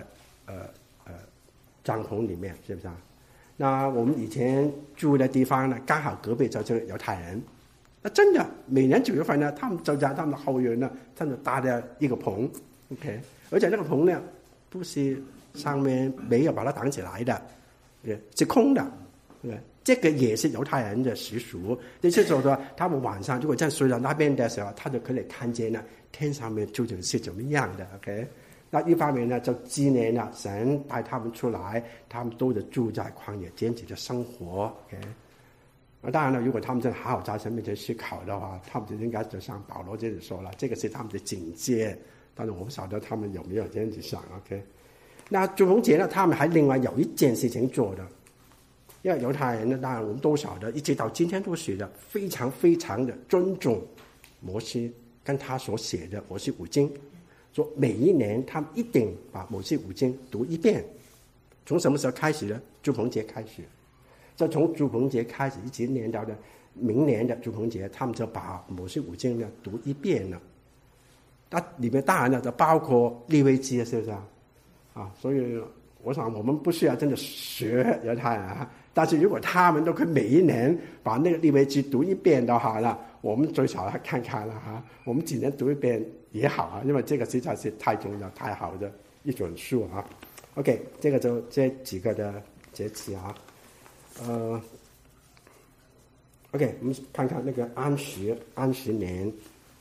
Speaker 1: 帐篷里面，是不是啊？那我们以前住的地方呢，刚好隔壁就是犹太人，那真的每年9月份呢，他们就在他们的后院呢，他们搭了一个棚 ，OK， 而且那个棚呢，不是上面没有把它挡起来的，是空的，对。这个也是犹太人的习俗，就是说他们晚上如果在睡到那边的时候，他就可以看见了天上面究竟是怎么样的 ，OK？ 那一方面呢，就纪念了神带他们出来，他们都是住在旷野坚持的生活 ，OK？ 那当然了，如果他们真的好好在神面前思考的话，他们就应该就像保罗这里说了，这个是他们的警戒，但是我不晓得他们有没有这样子想 ，OK？ 那住棚节呢，他们还另外有一件事情做的。因为犹太人呢，当然我们都晓得，一直到今天都是的，非常非常的尊重摩西跟他所写的摩西五经，说每一年他们一定把摩西五经读一遍。从什么时候开始呢？住棚节开始，就从住棚节开始一直念到的明年的住棚节，他们就把摩西五经呢读一遍了。那里面当然了，就包括利未记，是不是啊？所以我想我们不需要真的学犹太人但是如果他们都可以每一年把那个利未记读一遍的话呢，我们最少来看看了我们几年读一遍也好因为这个实在是太重要、太好的一本书OK， 这个就这几个的节气OK， 我们看看那个安息年。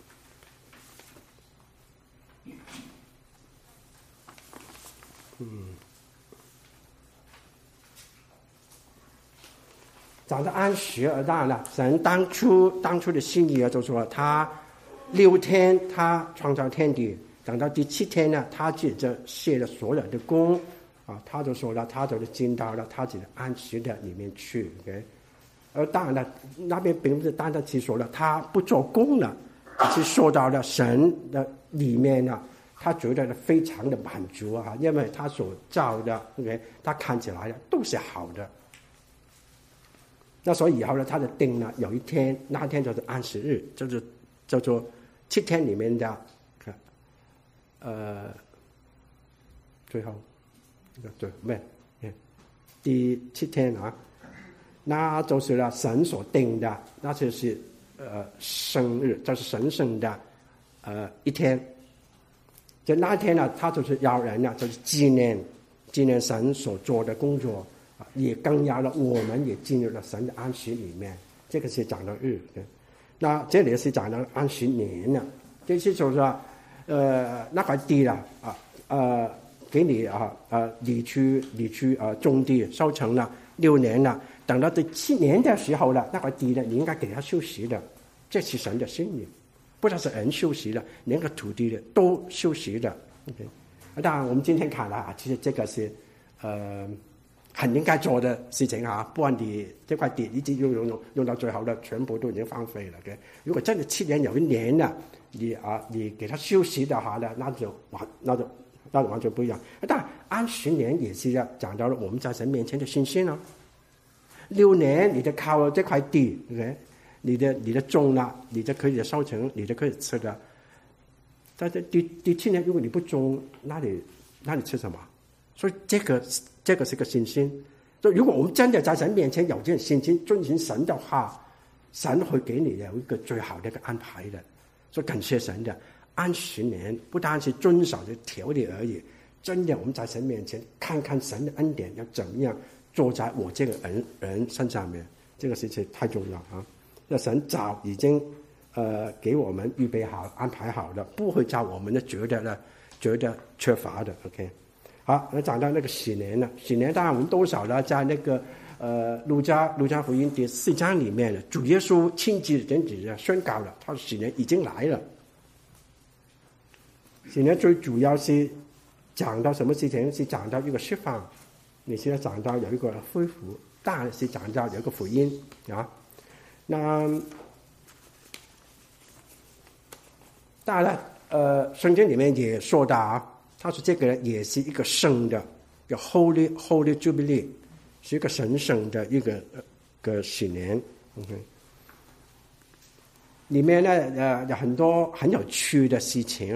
Speaker 1: 讲到安息当然了，神当初的心意就说他6天他创造天地，等到第7天呢，他自己就卸了所有的功他就说了，他就进到了他自己的安息的里面去 ，OK。而当然了，那边并不是单单只说了他不做工了，是说到了神的里面呢，他觉得非常的满足因为他所造的 ，OK， 他看起来都是好的。那所以以后呢，他就定了有一天，那天就是安息日，就是叫做7天里面的最后对没第7天啊，那就是了神所定的，那就是生日，就是神圣的一天。就那一天呢，他就是要人呢，就是纪念神所做的工作，也更要了我们也进入了神的安息里面。这个是讲到日，对。那这里是讲到安息年了，这是就是说，那块地了给你你去种地收成了6年了，等到第7年的时候了，那块地呢，你应该给他休息的，这是神的心意。不只是人休息了，连个土地的都休息了。OK， 当然我们今天看来其实这个是很应该做的事情不然你这块地一直用到最后了，全部都已经荒废了。Okay？ 如果真的7年有1年了，你给他休息的话呢，那就完全不一样。当然安息年也是讲到了我们在神面前的信心6年你就靠这块地 ，OK。你的种了，你就可以收成，你就可以吃的。但是第7年如果你不种，那你吃什么？所以这个是个信心。所以如果我们真的在神面前有这种信心，遵循神的话，神会给你有一个最好的一个安排的。所以感谢神的安息年，不单是遵守的条例而已，真的我们在神面前看看神的恩典要怎么样做在我这个人身上面，这个事情太重要那神早已经给我们预备好安排好了，不会叫我们觉得缺乏的。 OK， 好，那讲到那个喜年了，喜年当然我们多少呢，在那个路加福音第4章里面，主耶稣亲自宣告了，他的喜年已经来了。喜年最主要是讲到什么事情？是讲到一个释放，你现在讲到有一个恢复，当然是讲到有一个福音那当然了，圣经里面也说到他说这个也是一个圣的，叫 Holy Jubilee， 是一个神圣的一个喜年。OK， 里面呢有很多很有趣的事情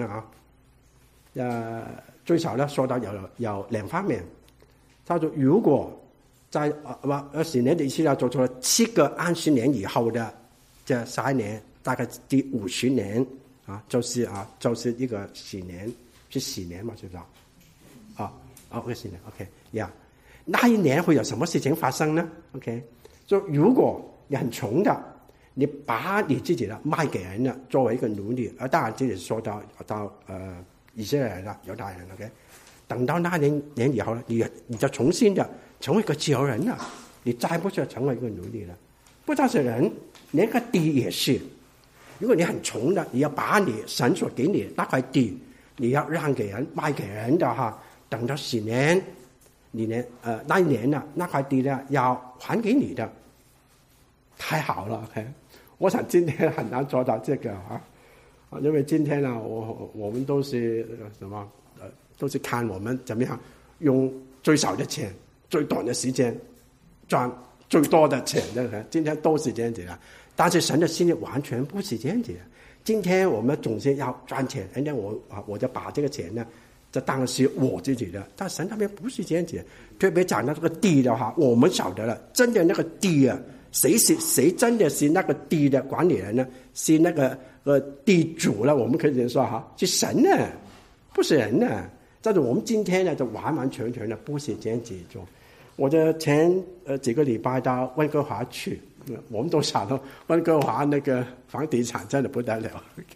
Speaker 1: 最少呢说到有2方面。他说如果在喜年的意思要做出了7个安息年以后的这11年，大概第50年就是一个喜年，是喜年嘛，知道喜年 OK 那一年会有什么事情发生呢 ？OK， 就如果你很穷的，你把你自己的卖给人了，作为一个奴隶，当然这里说到以色列人了，犹太人 OK， 等到那年以后呢，你就重新的成为一个自由人了，你再不是成为一个奴隶了。不单是人，连个地也是。如果你很穷的，你要把你神所给你的那块地，你要让给人卖给人的等到10年，那一年呢，那块地呢要还给你的，太好了 OK。我想今天很难做到这个因为今天呢，我们都是都是看我们怎么样用最少的钱、最短的时间赚最多的钱的。今天都是这样子的，但是神的心意完全不是这样子的。今天我们总是要赚钱，人家我就把这个钱呢，这当然是我自己的。但神那边不是这样子的，特别讲到这个地的话，我们晓得了，真的那个地谁真的是那个地的管理人呢？是那个地主了，我们可以这样说是神呢，不是人呢。但是我们今天呢，就完完全全的不是这样子做。我的前几个礼拜到温哥华去，我们都晓得温哥华那个房地产真的不得了。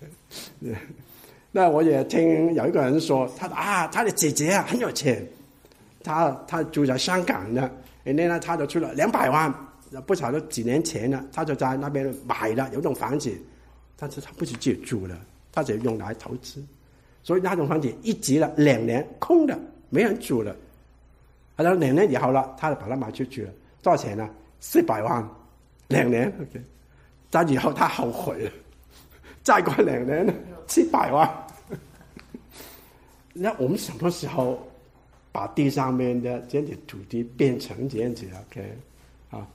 Speaker 1: 那我也听有一个人说，他的姐姐很有钱，他住在香港的，人家呢他就出了200万。不晓得几年前呢，他就在那边买了有栋房子，但是他不是自己住了，他只用来投资，所以那栋房子一直了2年空的，没人住了。然后2年以后了，他就把它卖出去了，多少钱呢？400万，2年 OK。但以后他后悔了，再过2年呢，700万。那我们什么时候把地上面的这样的土地变成这样子 OK？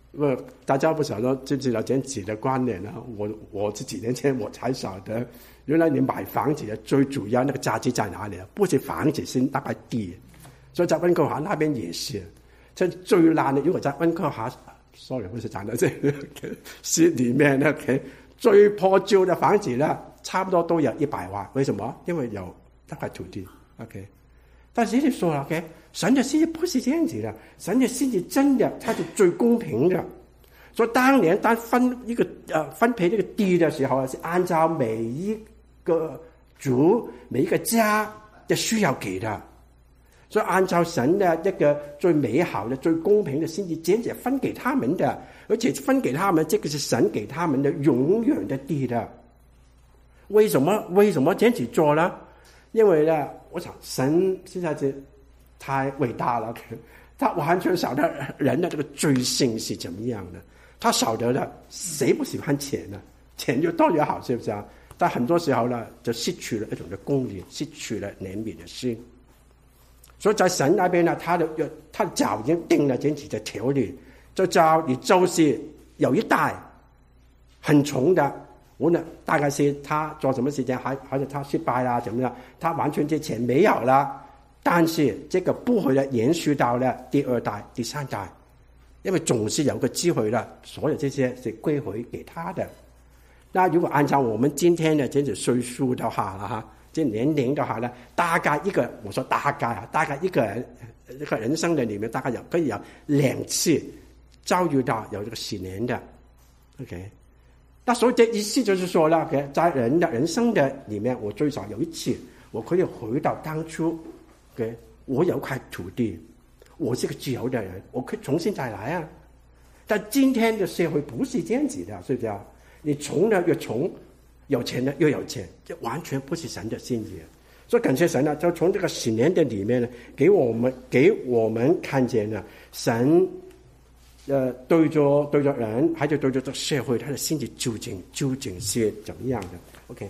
Speaker 1: 大家不晓得知不知道这样子的观念呢？我这几年前我才晓得，原来你买房子的最主要那个价值在哪里？不是房子，是那块地。所以在温哥华那边也是，这最烂的。如果在温哥华 ，sorry， 不是讲到这个市里面呢，最破旧的房子呢，差不多都有100万。为什么？因为有那块土地。OK， 但是你说了 ，OK， 神的心意不是这样子的，神的心意真的，它是最公平的。所以当年分配这个地的时候，是按照每一个族、每一个家的需要给的。所以按照神的一个最美好的、最公平的心意，简直分给他们的，而且分给他们，这个是神给他们的永远的地的。为什么这样子做呢？因为呢，我想神现在是太伟大了，他完全晓得人的这个罪性是怎么样的，他晓得了谁不喜欢钱呢？钱就多越好，是不是啊？但很多时候呢，就失去了一种的公义，失去了怜悯的心。所以在神那边呢，他的早已经定了这样子的条例，就叫你就是有一代很穷的，无论大概是他做什么事情，还是他失败啦怎么样，他完全这钱没有了，但是这个不会延续到了第2代、第3代，因为总是有个机会了，所有这些是归回给他的。那如果按照我们今天的这种岁数的话了哈。这年龄的话呢，大概我说大概一个人生的里面，大概可以有2次遭遇到有这个10年的 ，OK。那所以这意思就是说了，在人的人生的里面，我最少有1次，我可以回到当初，OK， 我有块土地，我是个自由的人，我可以重新再来啊。但今天的社会不是这样子的，是不是啊？你穷的越穷。有钱的又有钱，这完全不是神的心意。所以感谢神呢，就从这个10年的里面呢，给我们看见了神，对着人，还有对着这个社会，他的心意究竟是怎么样的 ？OK，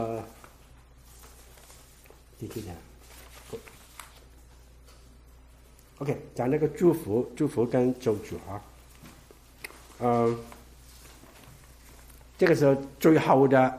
Speaker 1: 第几年 ？OK， 讲那个祝福跟咒诅啊，这个时候最后的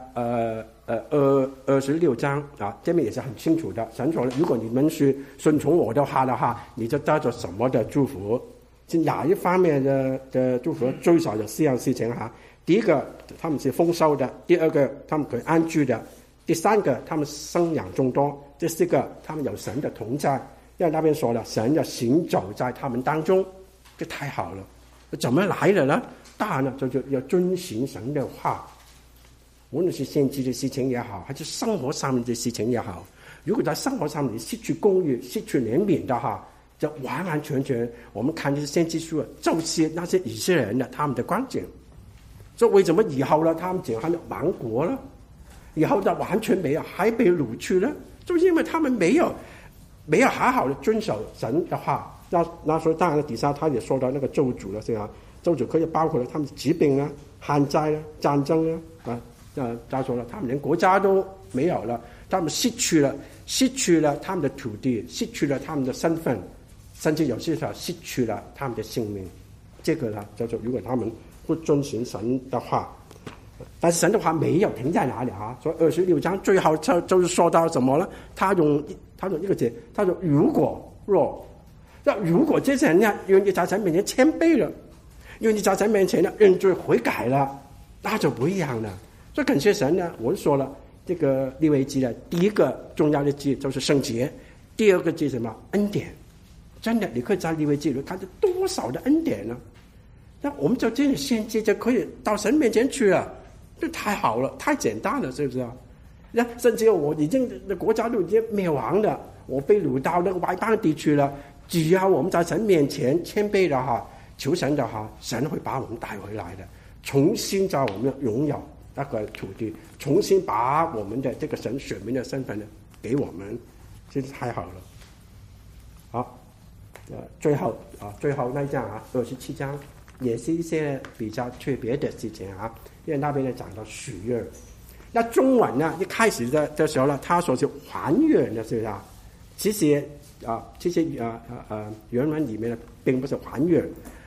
Speaker 1: 26章啊，这边也是很清楚的。神说了，如果你们是顺从我的话，你就得着什么的祝福？是哪一方面的祝福？最少有4样事情哈。第一个，他们是丰收的；第二个，他们可以安居的；第三个，他们生养众多；第四个，他们有神的同在。因为那边说了，神要行走在他们当中，这太好了。怎么来的呢？当然了，就要遵行神的话，无论是献祭的事情也好，还是生活上面的事情也好，如果在生活上面失去公义、失去怜悯的话，就完完全全，我们看这些先知书，就是那些以色列人的他们的光景。所以为什么以后呢，他们竟然亡国了？以后就完全没有，还被掳去了，就是因为他们没有好好的遵守神的话。那所以当然了，底下他也说到那个咒诅了，是吧？咒诅可以包括了他们的疾病啊、旱灾啊、战争啊，再说了，他们连国家都没有了，他们失去了他们的土地，失去了他们的身份，甚至有些时候失去了他们的性命。这个呢，叫做如果他们不遵循神的话，但是神的话没有停在哪里啊？所以26章最后就是说到什么呢？他用一个字，他说如果这些人呢愿意在神面前谦卑了，愿意在神面前呢认罪悔改了，那就不一样了。所以感谢神呢，我说了，这个利未记的第一个重要的字就是圣洁，第二个字什么？恩典。真的，你可以在利未记里看到多少的恩典呢？那我们就这样献祭就可以到神面前去了，这太好了，太简单了，是不是啊？那甚至我已经国家都已经灭亡了，我被掳到那个外邦地区了，只要我们在神面前谦卑的哈，求神的哈，神会把我们带回来的，重新在我们拥有那个土地，重新把我们的这个神选民的身份呢给我们，真是太好了。好，最后那一章啊，27章也是一些比较特别的事情啊，因为那边呢讲到许愿。那中文呢一开始的时候呢，他说是还愿的，是不是啊？其实原文里面呢并不是还愿，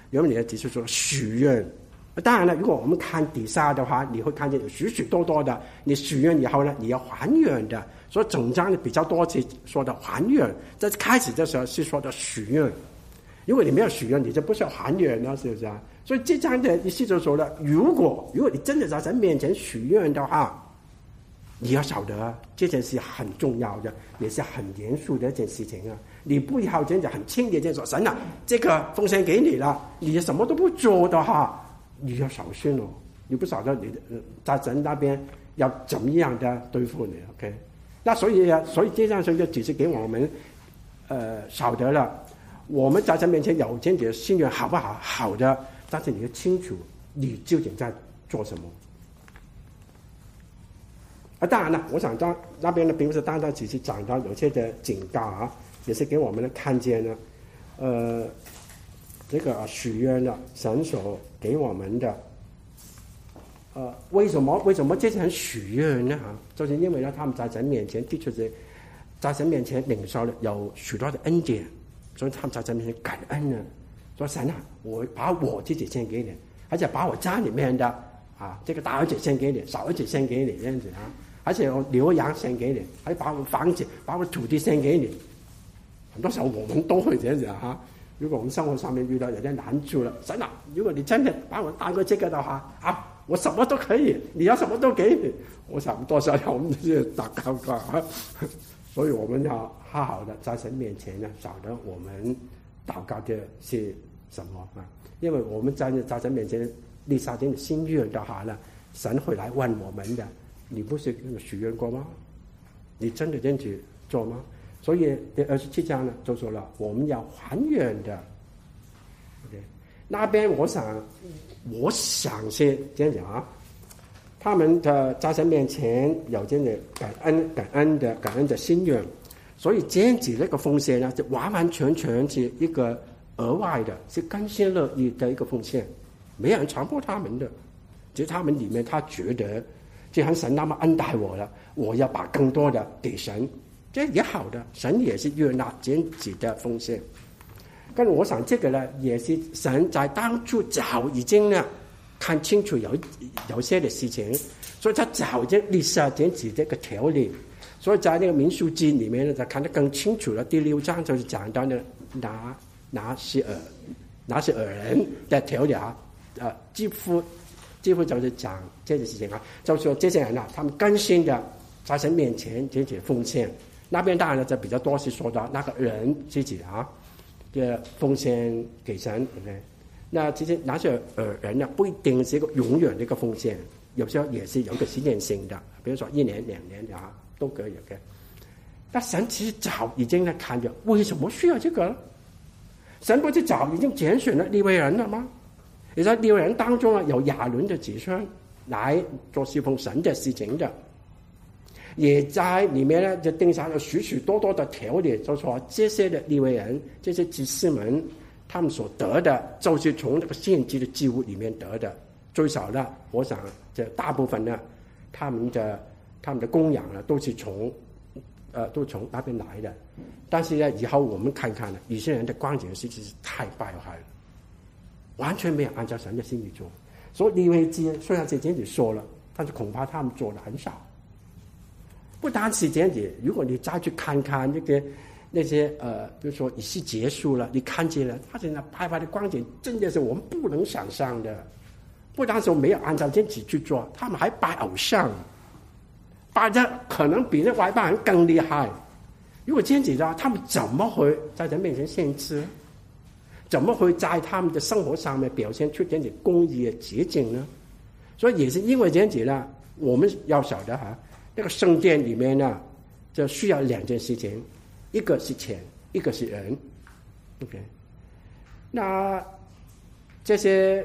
Speaker 1: 原文里面只是说许愿。当然了，如果我们看底下的话，你会看见有许许多多的，你许愿以后呢，你要还愿的。所以整章比较多次说的还愿，在开始的时候是说的许愿。如果你没有许愿，你就不需要还愿了，是不是啊？所以这章的意思就说了，如果你真的在神面前许愿的话，你要晓得这件事很重要的，也是很严肃的一件事情啊！你不要真的很轻易的说神啊，这个奉献给你了，你什么都不做的话，你要小心哦！你不晓得你在神那边要怎么样的对付你 ，OK？ 那所以这样就只是给我们晓得了，我们在神面前有这样的心愿好不好？好的，但是你要清楚你究竟在做什么。当然了，我想到那边的并不是单单只是讲到有些的警告啊，也是给我们看见了，这个许愿了，神所给我们的，为什么这些人许愿呢？就是因为呢，他们在神面前的确是在神面前领受了有许多的恩典，所以他们在神面前感恩呢，说神啊，我把我自己献给你，而且把我家里面的这个大儿子献给你，小儿子献给你这样子啊。而且我牛羊献给你，还把我房子、把我土地献给你。很多时候我们都会这样子哈。如果我们生活上面遇到有点难处了，神啊，如果你真的把我当过这个的话我什么都可以，你要什么都给你。我想多少我们就是祷告过啊，所以我们要好好的在神面前呢，晓得我们祷告的是什么啊？因为我们在神面前立下这样的心愿的话呢，神会来问我们的。你不是许愿过吗？你真的这样子做吗？所以第27章呢就说了，我们要还愿的。OK， 那边我想是这样讲啊，他们的在神面前有这样的感恩的心愿，所以这样子那个奉献呢，就完完全全是一个额外的，是甘心乐意的一个奉献，没有人强迫他们的，只是他们里面他觉得。既然神那么恩待我了，我要把更多的给神，这也好的，神也是悦纳这样子的奉献。跟我想这个呢，也是神在当初早已经呢看清楚有些的事情，所以他早已经立下这样子这个条例，所以在那个民数记里面呢，就看得更清楚了。第6章就是讲到呢拿西尔人的条例几乎就是讲这件事情啊，就是说这些人他们甘心的在神面前这些奉献。那边当然呢，就比较多是说到那个人自己的奉献给神 ，OK。那其实那些人呢，不一定是一个永远的一个奉献，有时候也是有一个时间性的，比如说1年、2年都可以 OK。那神其实早已经在看着，为什么需要这个？神不是早已经拣选了利未人了吗？也在利未人当中有亚伦的子孙来做侍奉神的事情的，也在里面呢就定下了许许多多的条例，就说这些的利未人、这些祭司们，他们所得的，就是从这个献祭的祭物里面得的，最少呢，我想这大部分呢，他们的供养呢，都是从那边来的。但是呢，以后我们看看呢，以色列人的光景实在是太败坏了。完全没有按照神的心意做，所以利未记虽然是这样子说了，但是恐怕他们做的很少。不单是这样子，如果你再去看看那些比如说仪式结束了，你看见了，发现那败坏的光景真的是我们不能想象的。不单是没有按照这样子去做，他们还拜偶像，拜的可能比那外邦人更厉害。如果这样子的话，他们怎么会在人面前献祭？怎么会在他们的生活上面表现出这样子公义的洁净呢？所以也是因为这样子呢，我们要晓得那个圣殿里面呢，就需要2件事情，一个是钱，一个是人。OK， 那这些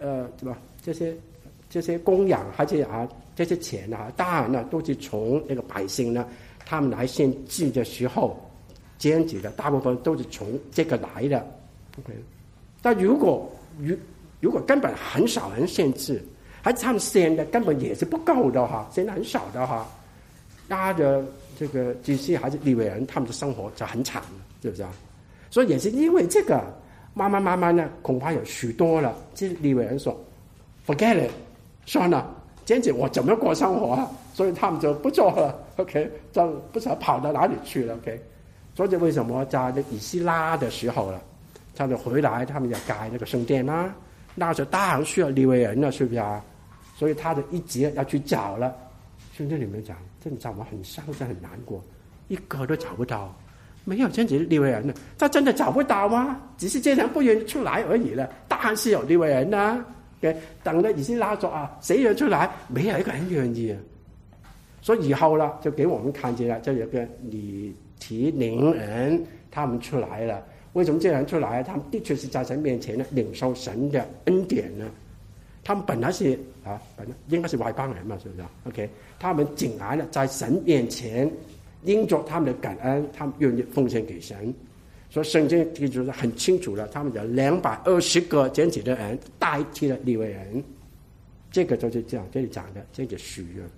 Speaker 1: 这些供养还是这些钱当然呢都是从那个百姓呢，他们来献祭的时候，这样子的大部分都是从这个来的。OK， 但如果根本很少人献祭，还他们献的根本也是不够的献的很少的那的这个祭司还是利未人，他们的生活就很惨了，是不是啊？所以也是因为这个， 慢慢呢，恐怕有许多了。这利未人说 ，forget it， 算了，这样子我怎么过生活啊？所以他们就不做了 ，OK， 就不知道跑到哪里去了 ，OK。所以为什么在那以斯拉的时候了，他们回来，他们要盖那个圣殿啦，那时候当然需要利未人了，是不是啊？所以他的一节要去找了。兄弟里面讲，真的我很伤心很难过，一个都找不到。没有这样子的利未人呢，他真的找不到吗？只是这人不愿意出来而已了。当然是有利未人啦。等到以斯拉说啊，谁愿出来？没有一个人愿意啊。所以以後啦，就給我們看見啦，就有個利提寧人，他們出來了。為什麼這些人出來？他們的確是在神面前呢，領受神的恩典呢。他們本來是應該是外邦人嘛，是不是 ？OK， 他們進來了，在神面前因着他們的感恩，他們願意奉獻給神。所以聖經記住得很清楚了，他們有220個這樣子的人代替了利未人。這個就是這樣，這裡講的這個許願。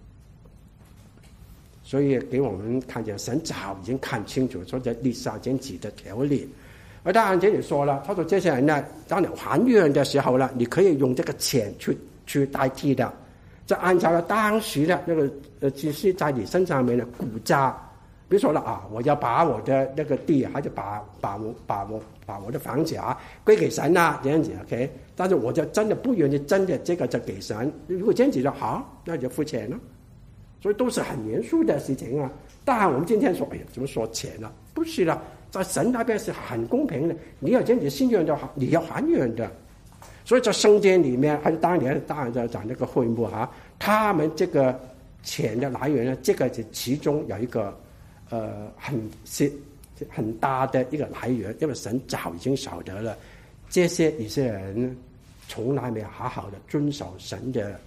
Speaker 1: 所以給我們看見神早已經看清楚，所以在立下這樣子的條例。而當然這裡說了，他說這些人呢，當你還願的時候呢，你可以用這個錢去代替的，就按照了當時的那個只是在你身上面的估價。比如說了啊，我要把我的那個地，還是把我的房子啊歸給神啊，這樣子 OK。但是我就真的不願意，真的這個就給神。如果這樣子就好，那就付錢咯。所以都是很嚴肅的事情啊。當然我們今天說，哎呀，怎麼說錢了？不是啦，在神那邊是很公平的。你要這樣子信願的話，你要還願的。所以在聖殿裡面，還是當然就講那個會幕哈，他們這個錢的來源呢，這個是其中有一個。很大的一個來源，因為神早已經曉得了，這些以色列人從來沒有好好的遵守神的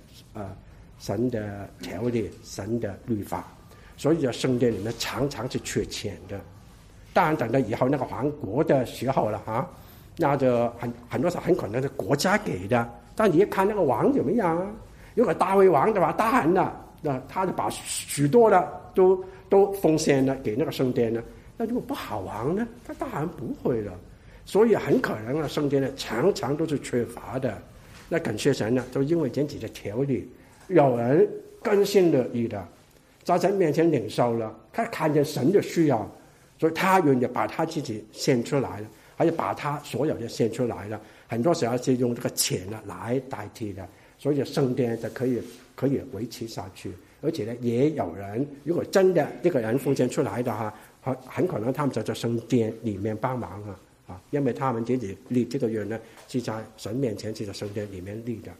Speaker 1: 條例、神的律法，所以在聖殿裡面常常是缺錢的。當然等到以後那個亡國的時候了哈，那就很多時候很可能是國家給的，但你一看那個王怎麼樣啊？如果大衛王的話，當然了，那他就把許多的都奉獻了給那個聖殿呢。那如果不好王呢，他當然不會了。所以很可能啊，聖殿呢常常都是缺乏的。那感謝神呢，都因為這樣子的條例，有人甘心樂意的在神面前領受了，他看見神的需要，所以他願意把他自己獻出來了，還有把他所有的獻出來了。很多時候是用這個錢呢來代替的，所以聖殿就可以維持下去。而且呢，也有人如果真的這個人奉獻出來的哈，很可能他們就在聖殿裡面幫忙啊，因為他們自己立這個約呢，是在神面前，是在聖殿裡面立的。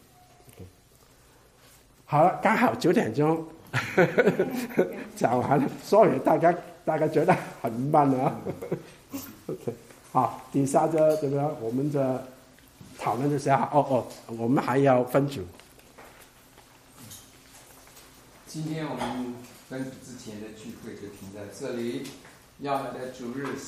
Speaker 1: 好了，剛好9點鐘講完了，所以大家覺得很慢啊。OK， 好，底下這個我們的討論的時候，我們還要分組。
Speaker 4: 今天我們分組之前的聚會就停在這裡，要來的主日